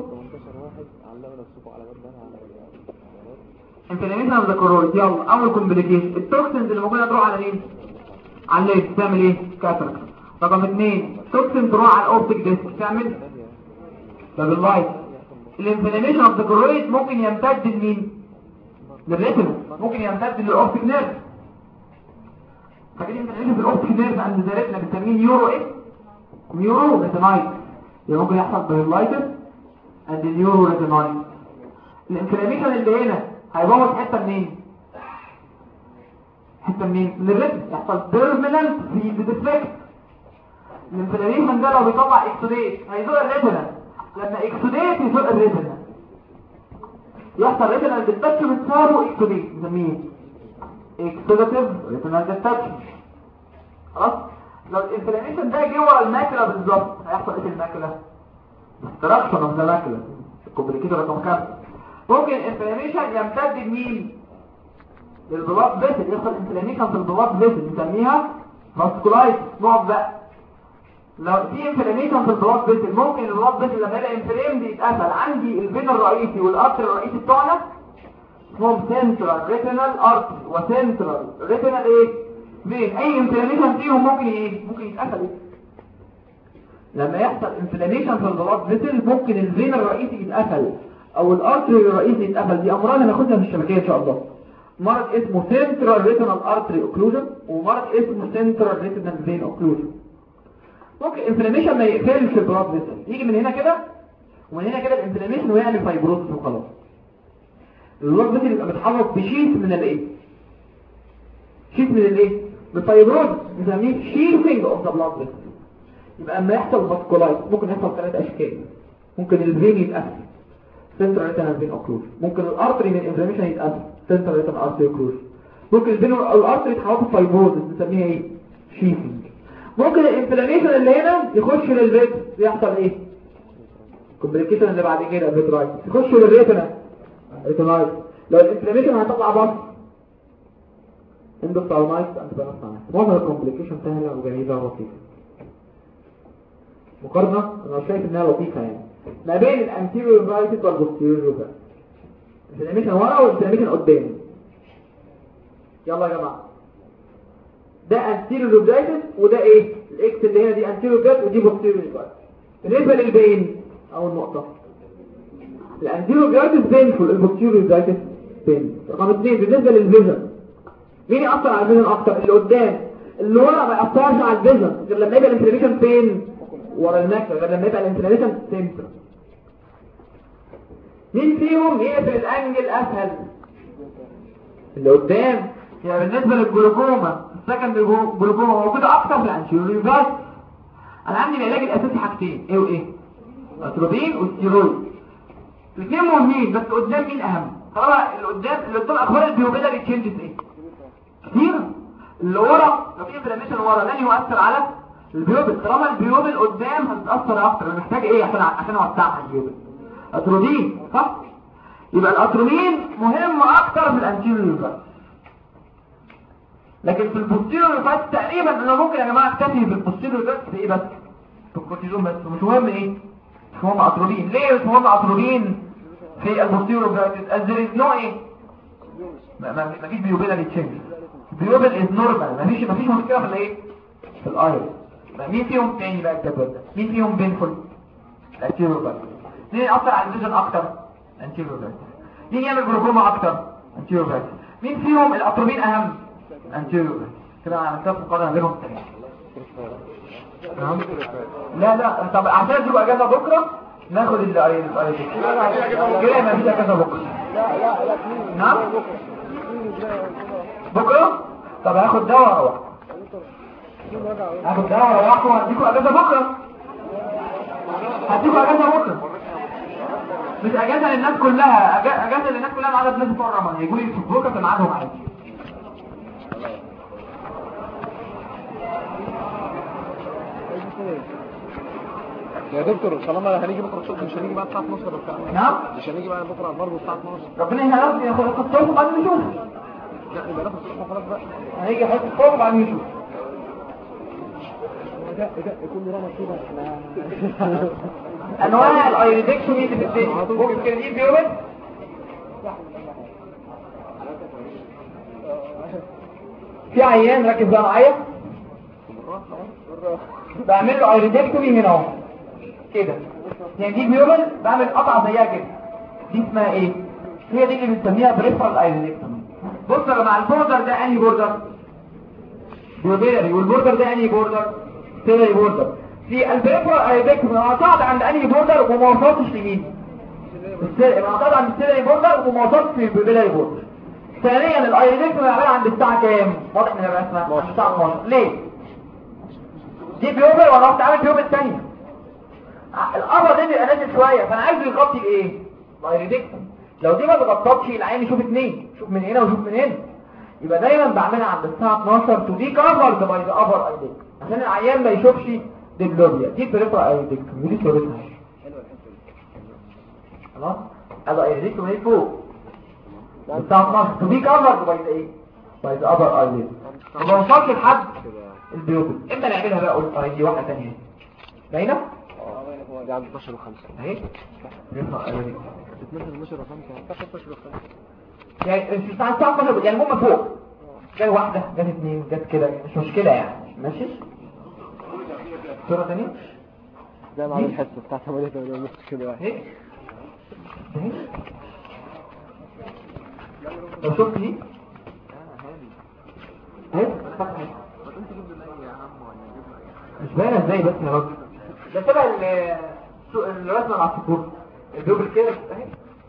انفلاميشن اوف ذا كورويد. يلا اول كومبليكيشن، التوكسينز اللي موجوده تروح على مين؟ على الليد، تعمل ايه؟ كاتراكت. رقم 2 توكسين تروح على الاوبتيك ديسك، تعمل باللايت. الانفلاميشن اوف ذا كورويد ممكن يمتد لمين؟ للريتنا، ممكن يمتد للاوبتيك نيرف. فاكرين الانفلاميشن في الاوبتيك نيرف عند الريتنا بنسميه نيورو ايه؟ نيورو ريتينايت. يبقى ممكن يحصل باللايتس اند نيورو ريتينايت. الانفلاميشن اللي هنا هيبوظ حته منين؟ من الريتنا، يحصل بيرمننت فيلد ديفكت. الانفلاميشن ده لو بيطلع اكسوديت هيزق الريتنا، لما اكسوديت يزق الريتنا يحصل ريتنال ديتاتشمنت صاروا اكسوديت، نسميه اكسوداتيف ريتنال ديتاتشمنت. خلاص. لو الانفلاميشن ده جه ورا الماكله بالظبط هيحصل ايه في الماكله؟ ديستراكشن اوف ذا ماكله. الكومبليكيتور رقم 5 ممكن الانفلاميشن يمتد لمين؟ للبلاد فيسل، يحصل انفلاميشن في البلاد فيسل نسميها فاسكولايتس. نقف بقى، لو في انفلاميشن في البلاد فيسل ممكن البلاد فيسل لما يبقى انفلامد يتقفل. عندي الفين الرئيسي والارتري الرئيسي بتوعنا اسمهم سنترال ريتينال ارتري وسنترال ريتينال ايه؟ فين. اي انفلاميشن فيهم ممكن ايه؟ ممكن يتقفل ايه؟ لما يحصل انفلاميشن في البلاد فيسل ممكن الفين الرئيسي يتقفل او الارتري الرئيسي يتقفل. دي امراض هناخدها في الشبكيه ان شاء الله. مرض اسمه سنترال ريتينال ارتري اوكلوجن ومرض اسمه سنترال ريتينال فين اوكلوجن. ممكن انفلاميشن ما يقفلش البلاد فيسل، يجي من هنا كده ومن هنا كده الانفلاميشن ويعمل فايبروسس وخلاص. البلاد فيسل يبقى متحوط بشيث من الايه؟ شيث من الايه؟ بالفايبروسس، نسميه شيثنج اوف ذا بلاد فيسل. يبقى اما يحصل فاسكولايت ممكن يحصل 3 اشكال. ممكن الفين يتقفل سنترال ريتينال فين اوكلوجن، ممكن الارتري من الانفلاميشن يتقفل سنترال ريتينال ارتري اوكلوجن، ممكن الفين الارتري يتحول فايبروسس نسميها ايه؟ شيثنج. ممكن الانفلاميشن اللي هنا يخش للفيت يحصل ايه؟ كومبليكيشن اللي بعد كده فيترايتس يخش للريتنا ريتينايت. لو الانفلاميشن هتطلع بره اندوثالمايت انتبانسايت. معظم الكومبليكيشن سهله وجميله ولطيفه. مقارنه انا شايف انها لطيفه يعني ما بين الانتيريور رايتد والبوستيريور روبر. الانفلاميشن ورا والانفلاميشن قدام. يلا يا جماعه، ده انتيريور روبرايتس وده ايه؟ الاكس اللي هنا دي انتيريور روبرايتس ودي بوستيريور روبرايتس. بالنسبه للبين اول نقطه، الانتيريور روبرايتس بينفول، البوستيريور روبرايتس بين. رقم 2 بالنسبه للفيجن، مين ياثر على الفيجن اكتر؟ اللي قدام. اللي ورا ما ياثرش على الفيجن غير لما يبقى الانفلاميشن فين؟ ورا الماكله، غير لما يبقى الانفلاميشن سنتر. مين فيهم يقفل الانجل اسهل؟ اللي قدام. يعني بالنسبه للجلوكوما السكند جلوكوما موجوده اكتر في الانتيريور روبرايتس. انا عندي العلاج الاساسي حاجتين، ايه وايه؟ الاتروبين والستيرويد. الاثنين مهمين بس قدام مين اهم؟ طبعا اللي قدام اخبار البيوبيلاري تشينجز ايه؟ كتير. اللي ورا لو في انفلاميشن ورا لن يؤثر على البيوبل. طالما البيوبل قدام هتتاثر اكتر. انا محتاج ايه عشان اوسعها البيوبل؟ اتروبين، صح؟ يبقى الاتروبين مهم اكتر من الانتيريور. لكن في البوستيريور فات تقريبا انا ممكن يا جماعه اكتفي بالبوستيريور بس في ايه بس؟ في الكورتيزون بس. مش مهم ايه؟ مش مهم اتروبين. ليه مش مهم اتروبين في البوستيريور براكتس؟ ازريز نوع ايه؟ ما فيش بيوبيلاري تشينج. بيوبل از نورمال، مفيش مشكله في الايه؟ في الايرس. مين فيهم تاني بقى الجدول ده؟ مين فيهم بينفول؟ الانتيريور براكتس. مين ياثر على الفيجن اكتر؟ انتيريور براكتس. مين يعمل جلوكوما اكتر؟ انتيريور براكتس. مين فيهم الاتروبين اهم؟ انتيريور براكتس. كده انا عملتها في مقارنه بينهم تاني. تمام؟ لا طب عشان تبقى اجازه بكره ناخد الايرس كده. ما فيش اجازه بكره. لا نعم بكره. طب هاخد دواء واروح. هاخد دواء واروح وهديكوا اجازه بكره. هديكوا اجازه بكره. مش اجازه للناس كلها، اجازه للناس كلها ما عدا الناس بتوع رمضان يجوا لي في بكره في ميعادهم عادي. يا دكتور طالما هنيجي بكره الصبح مش هنيجي بقى الساعه 12 وبتاع. نعم مش هنيجي بقى بكره برضه الساعه 12. ربنا يهديك يا اخويا. الصبح بعد نشوف. لا يبقى ناخد الصبح خلاص بقى. هنيجي حته الصبح بعد نشوف. ده كل رمضان كده انواع الايريدكتومي اللي في الدنيا ممكن كده دي بيوبل. في عيان ركز بقى معايا بعمل له ايريدكتومي هنا اهو كده. يعني دي بيوبل بعمل قطعه زيها كده. دي اسمها ايه؟ هي دي اللي بنسميها بريفرال ايريدكتومي. بص يا جماعه البوردر ده انهي بوردر؟ بيوبيلاري. والبوردر ده انهي بوردر؟ سيلري بوردر. في البريفرال ايريدكتومي انا قطعت عند انهي بوردر وما وصلتش لمين؟ انا قطعت عند السيلري بوردر وما وصلتش للبيوبيلاري بوردر. ثانيا الايريدكتومي بعملها عند الساعه كام؟ واضح من الرسمه عند الساعه 12. ليه؟ دي بيوبل وانا رحت عامل بيوبل ثانيه. القمر ده بيبقى نازل شويه فانا عايزه يغطي الايه؟ الايريدكتومي. لو دي ما اتغطتش العين يشوف اثنين، شوف من هنا وشوف من هنا. يبقى دايما بعملها عند الساعه 12 تو دي كفرد باي ذا ابر ايريدكتومي عشان العيان ما يشوفش ديبلوبيا. دي بريفرال ايريدكتومي ودي صورتها. خلاص؟ هذا ايريدكتومي فوق الساعه 12 تو دي كفرد باي ذا ايه؟ باي ذا ابر ايريدكتومي. ما وصلش لحد البيوبل. امتى نعملها بقى؟ قلت دي واحده ثانيه باينه؟ دي عند 12 و5 اهي. 12 و5 12 و5 يعني الساعه 12 يعني هم فوق. جاي واحده جت اثنين جت كده مش مشكله يعني. ماشي صوره ثانيه زي ما عمل الحصه بتاعت 8 ونص كده واحد. اهي لو شفت دي اهي مش باينه ازاي بس يا راجل. ده تبع الرسمه مع السطور البيوبل كده اهي.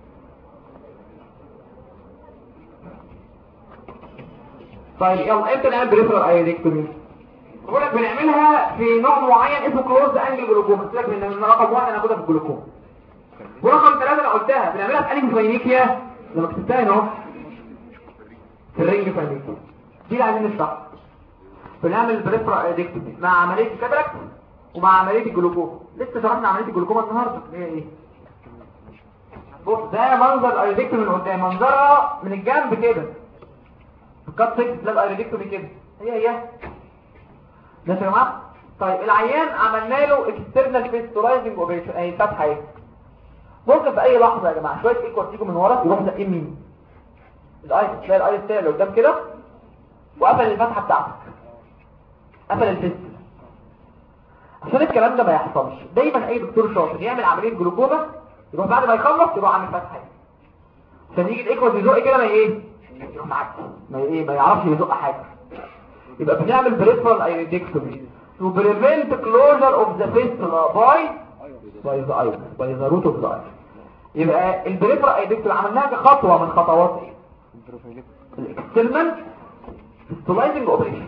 طيب يلا امتى نعمل بريفرال ايريدكتومي؟ بقول لك بنعملها في نوع معين اسمه كلوز انجل جلوكوما. قلت لك من رقم 1 انا هاخدها في الجلوكوما. ورقم 3 انا قلتها بنعملها في انهي فاينيكيا لما كتبتها هنا اهو في الرينج فاينيكيا. دي اللي عايزين نشرحها. بنعمل بريفرال ايريدكتومي مع عمليه الكاتراكت ومع عمليه الجلوكوما. لسه شرحنا عمليه الجلوكوما النهارده هي ايه؟ بص ده منظر الايريدكتومي من قدام. منظرها من الجنب كده في الكات 6 تلاقي الايريدكتومي كده هي ماشي يا جماعه. طيب العيان عملنا له اكسترنال فيستولايزنج اوبريشن اهي فتحه اهي. ممكن في اي لحظه يا جماعه شويه ايكوال تيجوا من ورا يروح زقين مين؟ الايرس. تلاقي الايرس تاني اللي قدام كده وقفل الفتحه بتاعتك قفل الفيست. عشان الكلام ده ما يحصلش دايما اي دكتور شاطر يعمل عمليه جلوكوما يروح بعد ما يخلص يروح عامل فتحه عشان يجي الايكوال يزق كده ما ايه يروح معاك ما يعرفش يزق حاجه. يبقى بنعمل بريفرال ايريدكتومي to prevent closure of the fistula by the root of the eye. يبقى البريفرال ايريدكتومي عملناها كخطوه من خطوات ايه؟ الاكسترنال فيستولايزنج اوبريشن.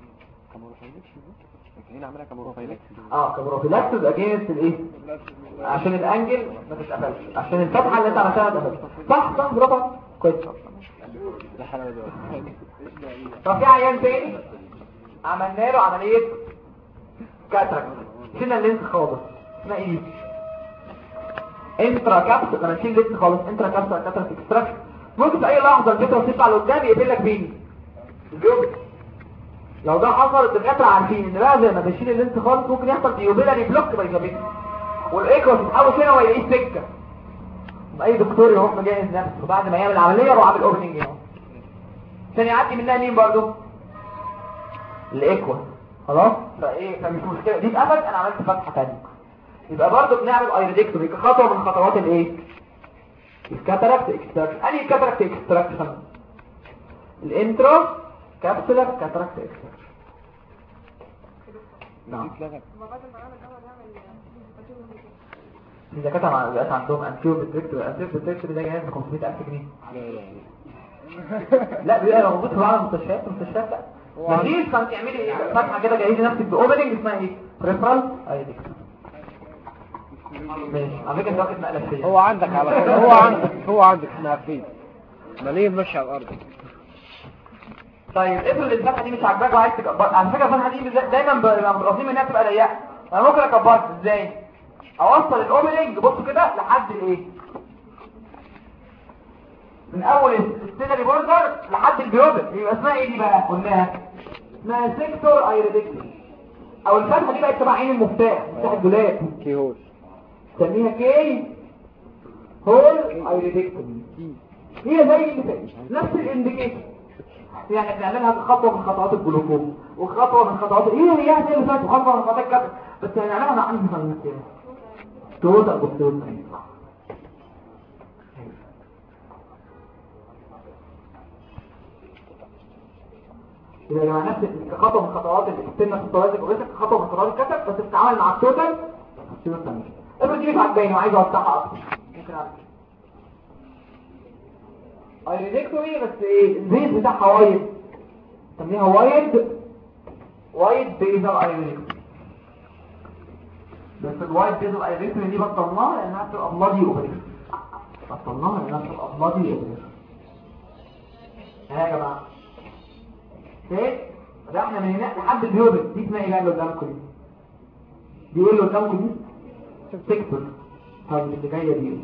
نعملها كمروفيلاكس. كمروفيلاكس اجينست الايه؟ عشان الانجل ما تتقفلش عشان الفتحه اللي انت عملتها تتقفل. صح برافو. قصه. ده حلاوه. طب في عيان تاني عملنا له عمليه كاتراكت، شلنا اللينس خالص، اسمها ايه؟ انترا كابس. لما نشيل اللينس خالص انترا كابس كاتراكت اكستراكشن، ممكن في اي لحظه الفكره تطلع لقدام يقفل لك بين الجوب. لو ده حصل الدكاتره عارفين ان بقى زي ما بنشيل اللينس خالص ممكن يحصل ديوبيلاري بلوك بايزابيت، والايكوس يتحول هنا وما يلاقيش سكه. اي دكتور يروح مجهز نفسه بعد ما يعمل العمليه يروح عامل اوبننج هنا عشان يعدي منها مين برضو؟ الايكوس. خلاص فمش مشكله دي اتقفلت، انا عملت فتحه ثانيه. يبقى برضو بنعمل ايريدكتومي كخطوه من خطوات الايه؟ الكاتاراكت اكستراكشن. انهي كاتاراكت اكستراكشن؟ الانترا كابسولار كاتاراكت اكستراكشن. نعم. إذا كانت بقاش عندهم أنتيو بتريكتور، أنتيو بتريكتور ده جاهز ب 500,000 جنيه. لا بيبقى موجود في بعض المستشفيات لا. مفيش، فانت تعملي ايه؟ فتحة كده جاهزة نفسك بأوبننج اسمها ايه؟ بريفرال ايدكتور. ماشي، على فكرة انت واخد مقلب فيا. هو عندك على فكرة، هو عندك احنا عارفين. مالين ماشي على الأرض. طيب افرض الفتحة دي مش عاجباك وعايز تكبر، على فكرة الفتحة دي دايما مرغبين انها تبقى ضيقة. انا ممكن اكبرها ازاي؟ اوصل الاوبننج بص كده لحد الايه؟ من اول السينري بوردر لحد البيوبل. يبقى اسمها ايه دي بقى؟ قلناها اسمها سيكتور ايريدكتومي، او الفتحه دي بقت تبع عين المفتاح بتاع الدولاب، كي هول، نسميها كي هول ايريدكتومي. هي زي اللي فاتت نفس الانديكيشن، يعني بنعملها خطوه من خطوات الجلوكوم وخطوه من خطوات هي زي اللي فاتت خطوه من خطوات الكبد، بس هنعملها مع عين مثلا توتال بوستيريور. يبقى يا نفس خطوه من خطوات الاكسترنال ستوريج اوريجن، خطوه من خطوات الكتف بس بتتعامل مع التوتال بوستيريور. افرض دي مش عاجباني وعايز اوسعها اكتر ممكن اعمل ايريدكتومي، بس ايه البيز بتاعها وايد، نسميها وايد بيزل ايريدكتومي. بس الوايد بيزل ايريدكتومي دي بطلناها لانها بتبقى بلادي اوبريشن، بطلناها لانها بتبقى بلادي اوبريشن. ها يا جماعه ده احنا من هنا لحد البيوبل دي اسمها ايه بقى اللي قدامكم دي؟ دي ايه اللي قدامكم دي؟ سيكتور. طيب اللي جايه دي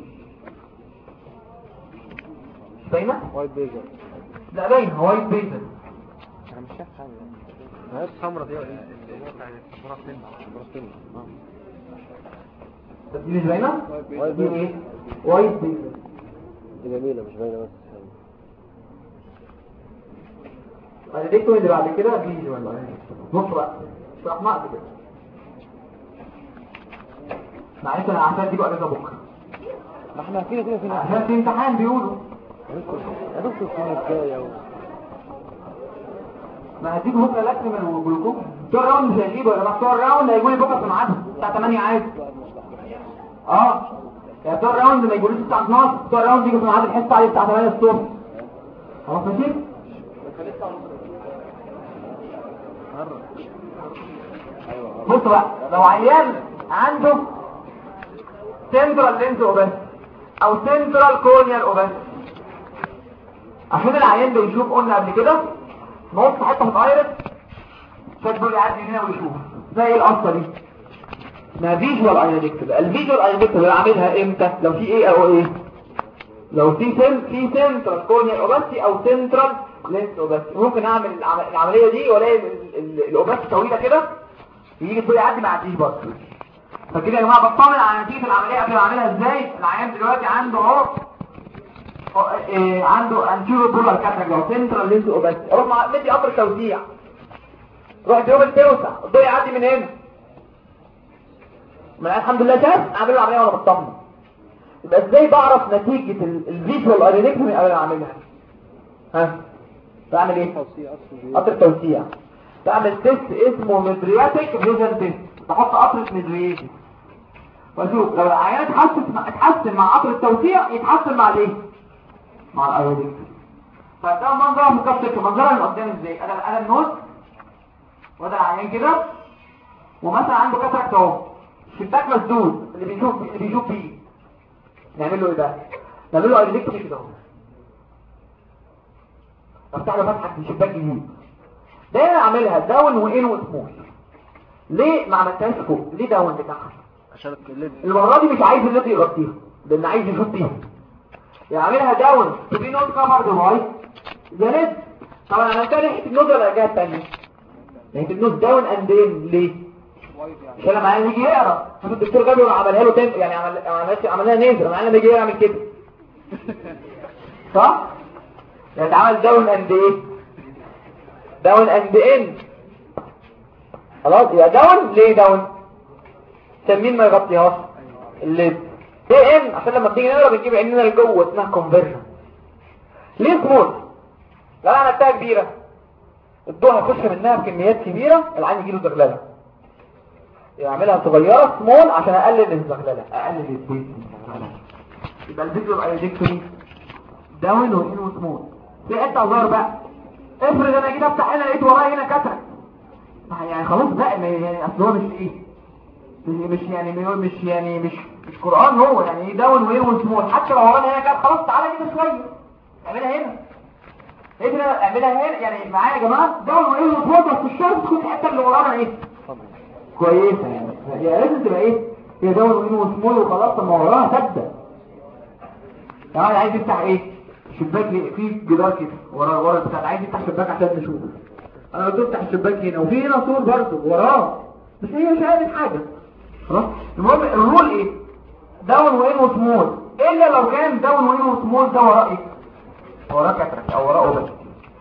باينه؟ وايت بيزر. لا باينه وايت بيزر. انا مش شايف حاجه. هي السمره دي اللي هي بتاعت الفرافين. طب دي مش باينه؟ دي ايه؟ وايت بيزر. دي جميله مش باينه بس. ايريدكتومي اللي بعد كده بيجي ولا ايه؟ بص بقى شرحناها قبل كده. معلش انا عشان دي بقى اجازه بكره. ما احنا كده عشان في امتحان بيقولوا يا دكتور السنه الجايه ما هتيجوا بكره الاكل من الجلوكوم. بتوع الراوند مش هيجيبوا يا جماعه، بتوع الراوند هيجوا لي بكره في ميعادهم الساعه 8 عادي. يا بتوع الراوند ما يجولوش الساعه 12، بتوع الراوند يجوا في ميعاد الحصه عليه الساعه 8 الصبح. خلاص ماشي. بص بقى لو عيان عنده سنترال لينز اوبس او سنترال كورنيال اوبس، عشان العيان ده يشوف قلنا قبل كده نص حته في الايرس شكله يعدي هنا ويشوف زي القصه دي اسمها فيجوال ايريدكتومي. الفيجوال ايريدكتومي بعملها امتى؟ لو في ايه او ايه؟ لو في سنترال كورنيال اوبس او سنترال لينز اوبس. ممكن اعمل العمليه دي والاقي الاوبس طويله كده يجي طول يعدي ما يعديش برضه. فكده يا جماعه بطمن على نتيجه العمليه قبل ما اعملها ازاي. العيان دلوقتي عنده اهو عنده انتيرو بولار كاتراكت او سنترال لينز اوبس، اروح مدي قطر توسيع، روح الديوبل توسع الضوء يعدي من هنا، من الحمد لله شاف اعمل له العمليه وانا بطمن. يبقى ازاي بعرف نتيجه الفيجوال ايريدكتومي قبل ما اعملها؟ بعمل ايه؟ قطر توسيع. بعمل تيست اسمه مدرياتيك فيجن تيست، بحط قطره مدرياتي واشوف لو العيان اتحسن مع قطر التوسيع يتحسن مع الايه؟ مع الايريدكتومي. فده منظره مكشف. منظره من قدام ازاي؟ انا النص وده العيان كده ومثلا عنده كاتراكت اهو، شباك مسدود اللي بيشوف فيه، نعمل له ايه بقى؟ نعمل له ايريدكتومي كده اهو. افتح له فتحه في شباك جديد. ده انا اعملها داون وان وسمول. ليه ما عملتهاش فوق؟ ليه داون بتاعها؟ عشان المره دي مش عايز الليد يغطيها، لان عايز يغطيها. يعني اعملها داون تبي نوت كفر باي يا ليد. طبعا انا كان ناحيه النود ولا الجهه الثانيه؟ ناحيه النود داون اند ان. ليه؟ عشان لما يجي يقرا الدكتور جابر عملها له تاني، يعني عملها نيزر. انا بيجي يعمل كده صح؟ يعني اتعمل داون اند ايه؟ داون اند ان. خلاص يبقى داون. ليه داون؟ عشان مين ما يغطيهاش؟ الليد. ايه ان عشان لما بتيجي نقرا بنجيب عينينا لجوه، اسمها كونفرجن. ليه سمول؟ لو انا عملتها كبيره الضوء هيخش منها بكميات كبيره، العين يجيله زغلله. يعملها صغيره سمول عشان اقلل الزغلله، اقلل البيت. يبقى الفيديو ايدكتوري داون وان وسمول. في حته صغير بقى، افرض انا جيت افتح هنا لقيت ورايا هنا كتره، يعني خلاص بقى يعني اصل هو مش ايه، مش قران هو، يعني ايه داون وان وسمول. حتى لو ورانا هنا كده خلاص تعالى كده شويه اعملها هنا، اعملها هنا. يعني معايا يا جماعه داون وان وسمول، بس الشرط تكون الحته اللي ورانا ايه كويسه. يعني لازم تبقى ايه، هي داون وان وسمول وخلاص. ما وراها ثابته. يعني عايز يفتح ايه شباك في جدار كده ورا بتاع، عايز يفتح شباك عشان نشوف. انا قلت افتح الشباك هنا وفي هنا سور برضه وراه، بس هي مش عارف حاجه. خلاص المهم الرول ايه؟ داون وين وسمول. الا لو كان داون وين وسمول ده وراه ايه؟ وراه كترك او وراه اوبن.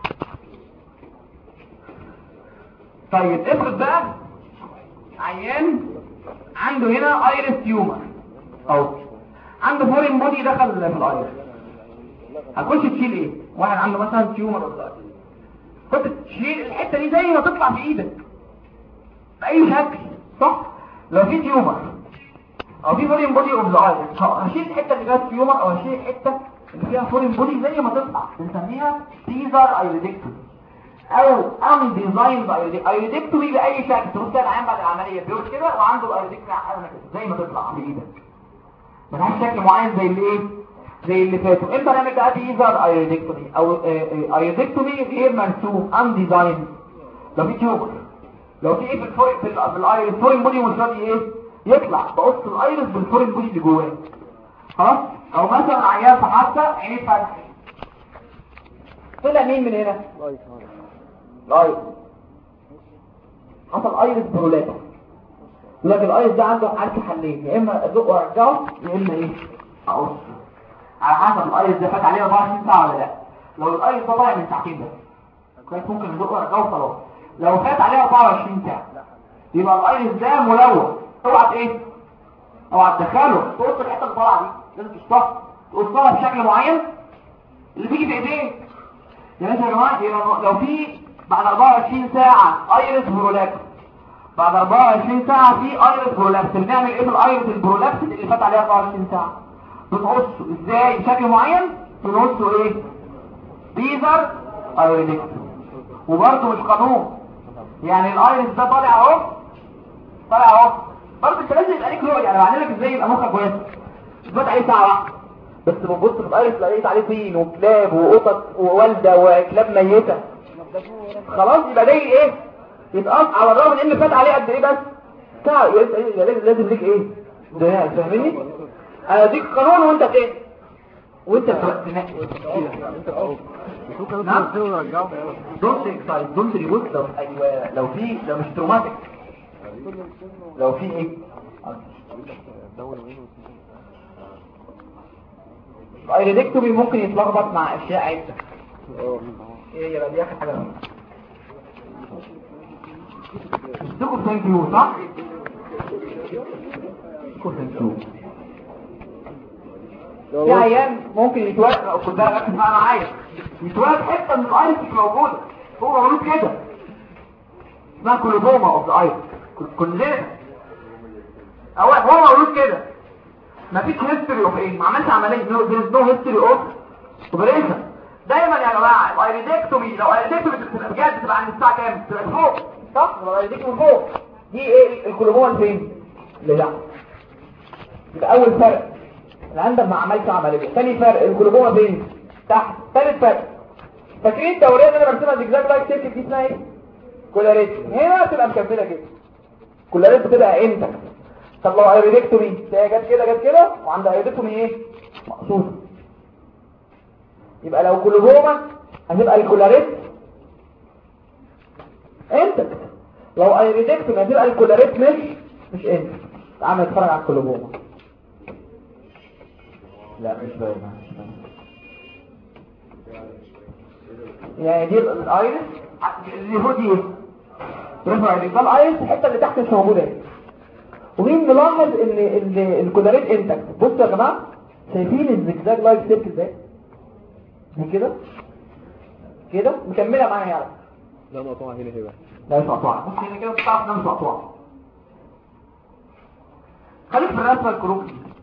طيب افرض بقى عيان عنده هنا ايرس تيومر او عنده فورين بودي دخل في الايرس، هتخش تشيل ايه؟ واحد عنده مثلا تيومر قدام، كنت تشيل الحته دي زي ما تطلع في ايدك باي شكل صح؟ لو في تيومر او في فورين بودي اوف ذا ايرس، هشيل الحته اللي فيها تيومر او هشيل الحته اللي فيها فورين بودي زي ما تطلع، بنسميها سيزر ايريدكتومي او ان ديزاين ايريدكتومي باي شكل. تبص كده العيان بعد العمليه بيقول كده وعنده الايريدكتومي زي ما تطلع بايدك، ملهاش شكل معين زي اللي ايه، زي اللي فاتوا. امتى نعمل بقى ديزر ايريدكتومي او ايريدكتومي غير مرسوم ان ديزاين؟ لو في تيوبر، لو في ايه في الايرس فورين بودي مش راضي ايه يطلع، بقص الايرس بالفورين بودي اللي جواه. خلاص. او مثلا عيان في حادثه عينيه فتحت، طلع مين من هنا؟ الايرس. حصل ايرس برولابس، لكن الايرس ده عنده حلين، يا اما ازقه وارجعه يا اما ايه اقص، على حسب الايرس ده فات عليه 24 ساعه ولا لا. لو الايرس طلع من ساعتين بس كويس ممكن ازقه وارجعه خلاص. لو فات عليه 24 ساعه يبقى الايرس ده ملوث. اوعى ايه، اوعى تدخله تقص الحته اللي طالعه دي، لازم تقصها بشكل معين اللي بيجي بايديك. يا جماعه يبقى لو في بعد 24 ساعه ايرس برولابس، بعد 24 ساعة في ايرس برولابس، بنعمل ايه في الايرس البرولابس اللي فات عليها 24 ساعة؟ بنقصه ازاي؟ بشكل معين بنقصه ايه؟ بيزر ايريدكتومي. وبرضه مش قانون، يعني الايرس ده طالع اهو برضه انت لازم يبقى ليك رؤية. انا بعمل لك ازاي يبقى مخك كويس؟ فات عليه ساعة واحدة بس بنبص في الايرس لقيت عليه طين وكلاب وقطط ووالدة وكلاب ميتة، خلاص يبقى ده ايه؟ يتقص على الرغم من ان فات عليه قد ايه بس ساعه. لازم ليك ايه ده، فاهمني؟ انا اديك قانون وانت فين وانت تنقي دونت اكسايد دونت ريبوت. ايوه لو في مش تروماتيك، لو في ايه الايريدكتومي ممكن يتلخبط مع اشياء عدة. ايه يبقى دي اخر حاجه ادوكم ثانك يو صح؟ ادوكم ثانك يو. في عيان ممكن يتولد او كنت ركز معايا يتولد حته من الايرس مش موجوده، هو مولود كده اسمها كولوبوما اوف ذا ايرس. كلنا هو مولود كده مفيش هيستوري اوف ايه، ما عملش عمليه نو هيستوري اوف اوبريشن. دايما يا جماعه الايريدكتومي لو ايريدكتومي بتبقى بجد تبقى عند الساعه كام؟ تبقى فوق صح؟ ولا يديك من فوق دي ايه الكولوبوما فين؟ لا يبقى اول فرق اللي عندك ما عملش عمليه. ثاني فرق الكولوبوما فين؟ تحت. ثالث فرق فاكرين الدوريه اللي انا برسمها زجزاج لايك سيركت دي اسمها ايه؟ كولاريت. هنا تبقى مكمله كده، كولاريت بتبقى امتى؟ طب لو ايريدكتومي تلاقي جت كده وعند ايريدكتومي ايه؟ مقصوصه. يبقى لو كلوبوما هتبقى الكولاريت انت، لو ايريدكتومي هتبقى الكولاريت مش انت. تعال نتفرج على الكلوبوما. لا مش باينه يعني دي الايرس اللي هو دي برافو عليك. ده الايرس الحته اللي تحت مش موجوده هنا. ومين ملاحظ ان الكولاريت انتكت؟ بصوا يا جماعه شايفين الزجزاج لايك سيركل ده دي كده مكمله معايا يعني. لا مقطوعه هنا كده. لا مش مقطوعه. بص هنا كده بتعرف انها مش مقطوعه. خليك في الرسمه الكروب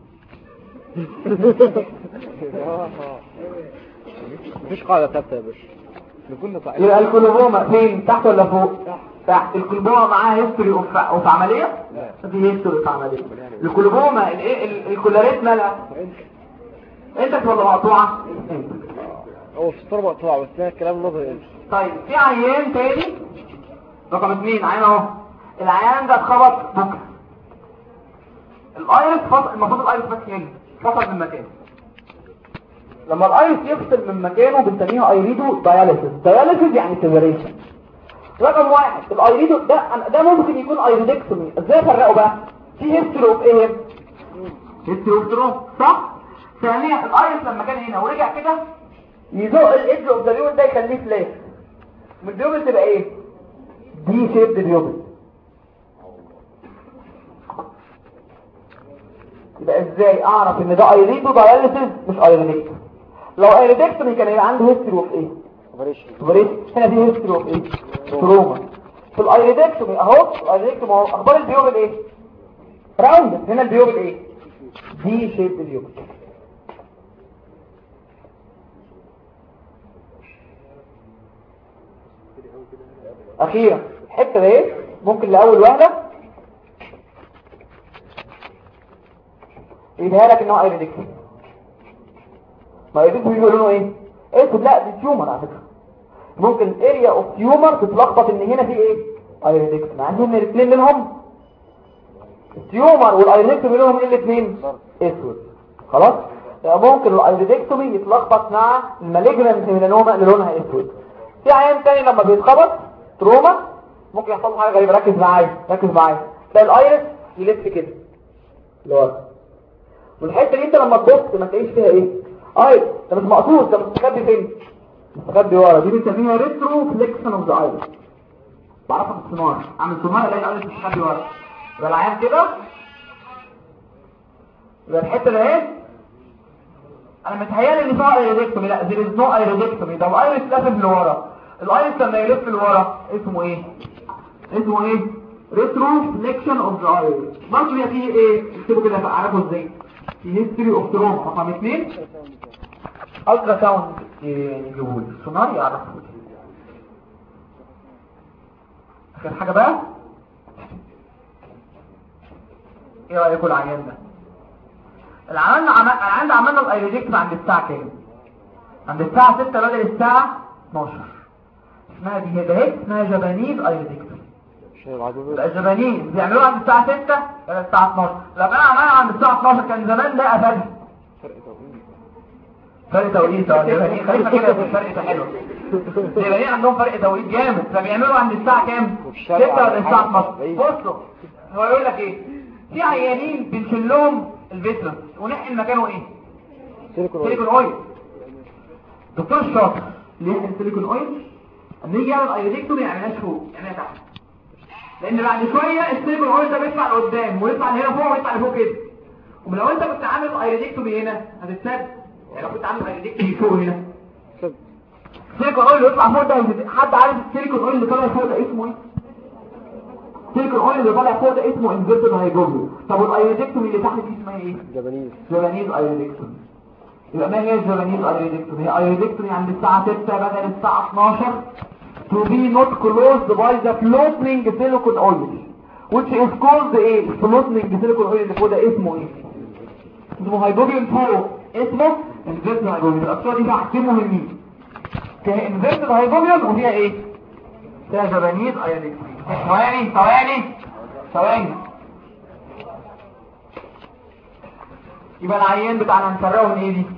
مفيش قاعده ثابته يا باشا. يبقى الكلوبوما فين؟ تحت ولا فوق؟ تحت. الكلوبوما معاها هيستوري اوف عمليه؟ دي هيستوري اوف عمليه. الكلوبوما الكولاريت مالها؟ انت ولا مقطوعه؟ هو في الصوره مقطوعه بس ده الكلام نظري. طيب في عيان تاني رقم 2 عيان اهو. العيان ده اتخبط بكره. الايرس المفروض الايرس بس هنا فصل من مكانه. لما الايرس يفصل من مكانه بنسميها ايريدو داياليسيس يعني سيبريشن. رقم 1 الايريدو ده ممكن يكون ايريدكتومي. ازاي افرقه بقى؟ في هيستوري اوف ايه؟ هيستوري اوف تروم صح. ثانيا الايرس لما كان هنا ورجع كده يزق الايدج اوف ذا بيوبل ده يخليه فلات. من البيوبل تبقى ايه؟ دي شيب بيوبل. يبقى ازاي اعرف ان ده ايريدو داياليسيس مش ايريدكتومي؟ لو ايريدكتومي كان يبقى عنده هيستوري اوف ايه؟ اوبريشن. هنا في هيستوري اوف ايه؟ تروما. في الايريدكتومي اهو الايريدكتومي اهو اخبار البيوبل ايه؟ راوند. هنا البيوبل ايه؟ دي شيب بيوبل. اخيرا الحته دي ممكن لاول وهله يبقى لك ان هو ايريدكتومي. ما يديكم بيقولوا ايه؟ اسود. لا دي تيومر على فكره. ممكن اريا اوف تيومر تتلخبط ان هنا في ايه؟ ايريدكتومي. عندهم الاثنين منهم التيومر والايريدكتومي لهم الاثنين اسود. خلاص ممكن الايريدكتومي يتلخبط مع المالجنانت ميلانوما اللي لونها اسود. في عيان تاني لما بيتخبط تروما ممكن يحصل له حاجه غريبه. ركز معايا تلاقي الايرس يلف كده لورا، والحته دي انت لما تبص ما تلاقيش فيها ايه؟ ده مش مقصود، ده مستخبي فين؟ مستخبي ورا. دي بنسميها ريترو فليكشن اوف ذا ايرس. بعرفها بالسونار. اعمل سونار الاقي الايرس مستخبي ورا. يبقى العيان كده يبقى الحته ده ايه؟ انا متهيالي ان فيها ايريدكتومي. لا there is no ايريدكتومي. ده الايرس لافف لورا. الايرس لما يلف لورا اسمه ايه؟ ريترو فليكشن اوف ذا ايرس. برضه بيبقى فيه ايه؟ اكتبوا كده اعرفوا ازاي. في هيستوري اوف تروما. رقم 2 الترا ساوند يجيبوا لي سونار يعرفوا لي. اخر حاجه بقى ايه رايكم العيان ده؟ العيان ده عملنا الايريدكتومي عند الساعه كام؟ عند الساعه 6 بدل الساعه 12. اسمها دي ده اسمها جابانيز ايريدكتومي. الجابانيز بيعملوها عند الساعه 6 بدل الساعه 12. لو كان عملها عند الساعه 12 كان زمان ده قفلها. فرق توقيت. الجابانيز خلينا كده في الفرق ده حلو. الجابانيز عندهم فرق توقيت جامد. فبيعملوا عند الساعه كام؟ 6 ولا الساعه 12. بصوا هو يقول لك ايه؟ في عيانين بنشيل لهم الفيترس ونحقن مكانه ايه؟ سيليكون اويل. دكتور الشاطر ليه يحقن سيليكون اويل؟ اما يجي يعمل ايريدكتومي ما يعملهاش فوق، يعملها تحت. لان بعد شويه السيليكون اويل ده بيطلع لقدام ويطلع هنا فوق ويطلع لفوق كده. ولو انت كنت عامل ايريدكتومي هنا هتتسد. يعني لو كنت عامل ايريدكتومي فوق هنا سيليكون اويل يطلع فوق ده. حد عارف السيليكون اويل اللي طالع فوق ده اسمه ايه؟ السيليكون اويل اللي طالع فوق ده اسمه انفيرتد هايدروجين. طب والايريدكتومي اللي تحت دي اسمها ايه؟ جابانيز ايريدكتومي. يبقى ما هي الجابانيز ايريدكتومي؟ هي ايريدكتومي عند الساعه 6 بدل الساعه 12 to be not closed by the floating silicone oil which is called ايه؟ floating silicone oil اللي فوق ده اسمه ايه؟ اسمه هيدروجين فوق اسمه انفيرتد هايدروجين. الاشياء دي هحكمه من مين؟ فيها انفيرتد هايبوميون وفيها ايه؟ فيها جبانيز ايونكسي. ثواني يبقى العيان بتاعنا هنفرقه من ايه دي؟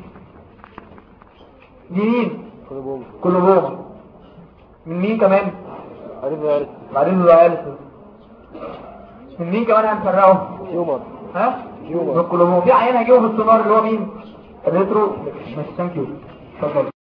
مين؟ كلوبوما. من مين كمان؟ بعدين من مين كمان هنفرقه؟ تيومر. ها؟ تيومر. كلوبوما. في عيان هيجيبه بالسونار اللي هو مين؟ الريترو. مش ثانك يو. اتفضل.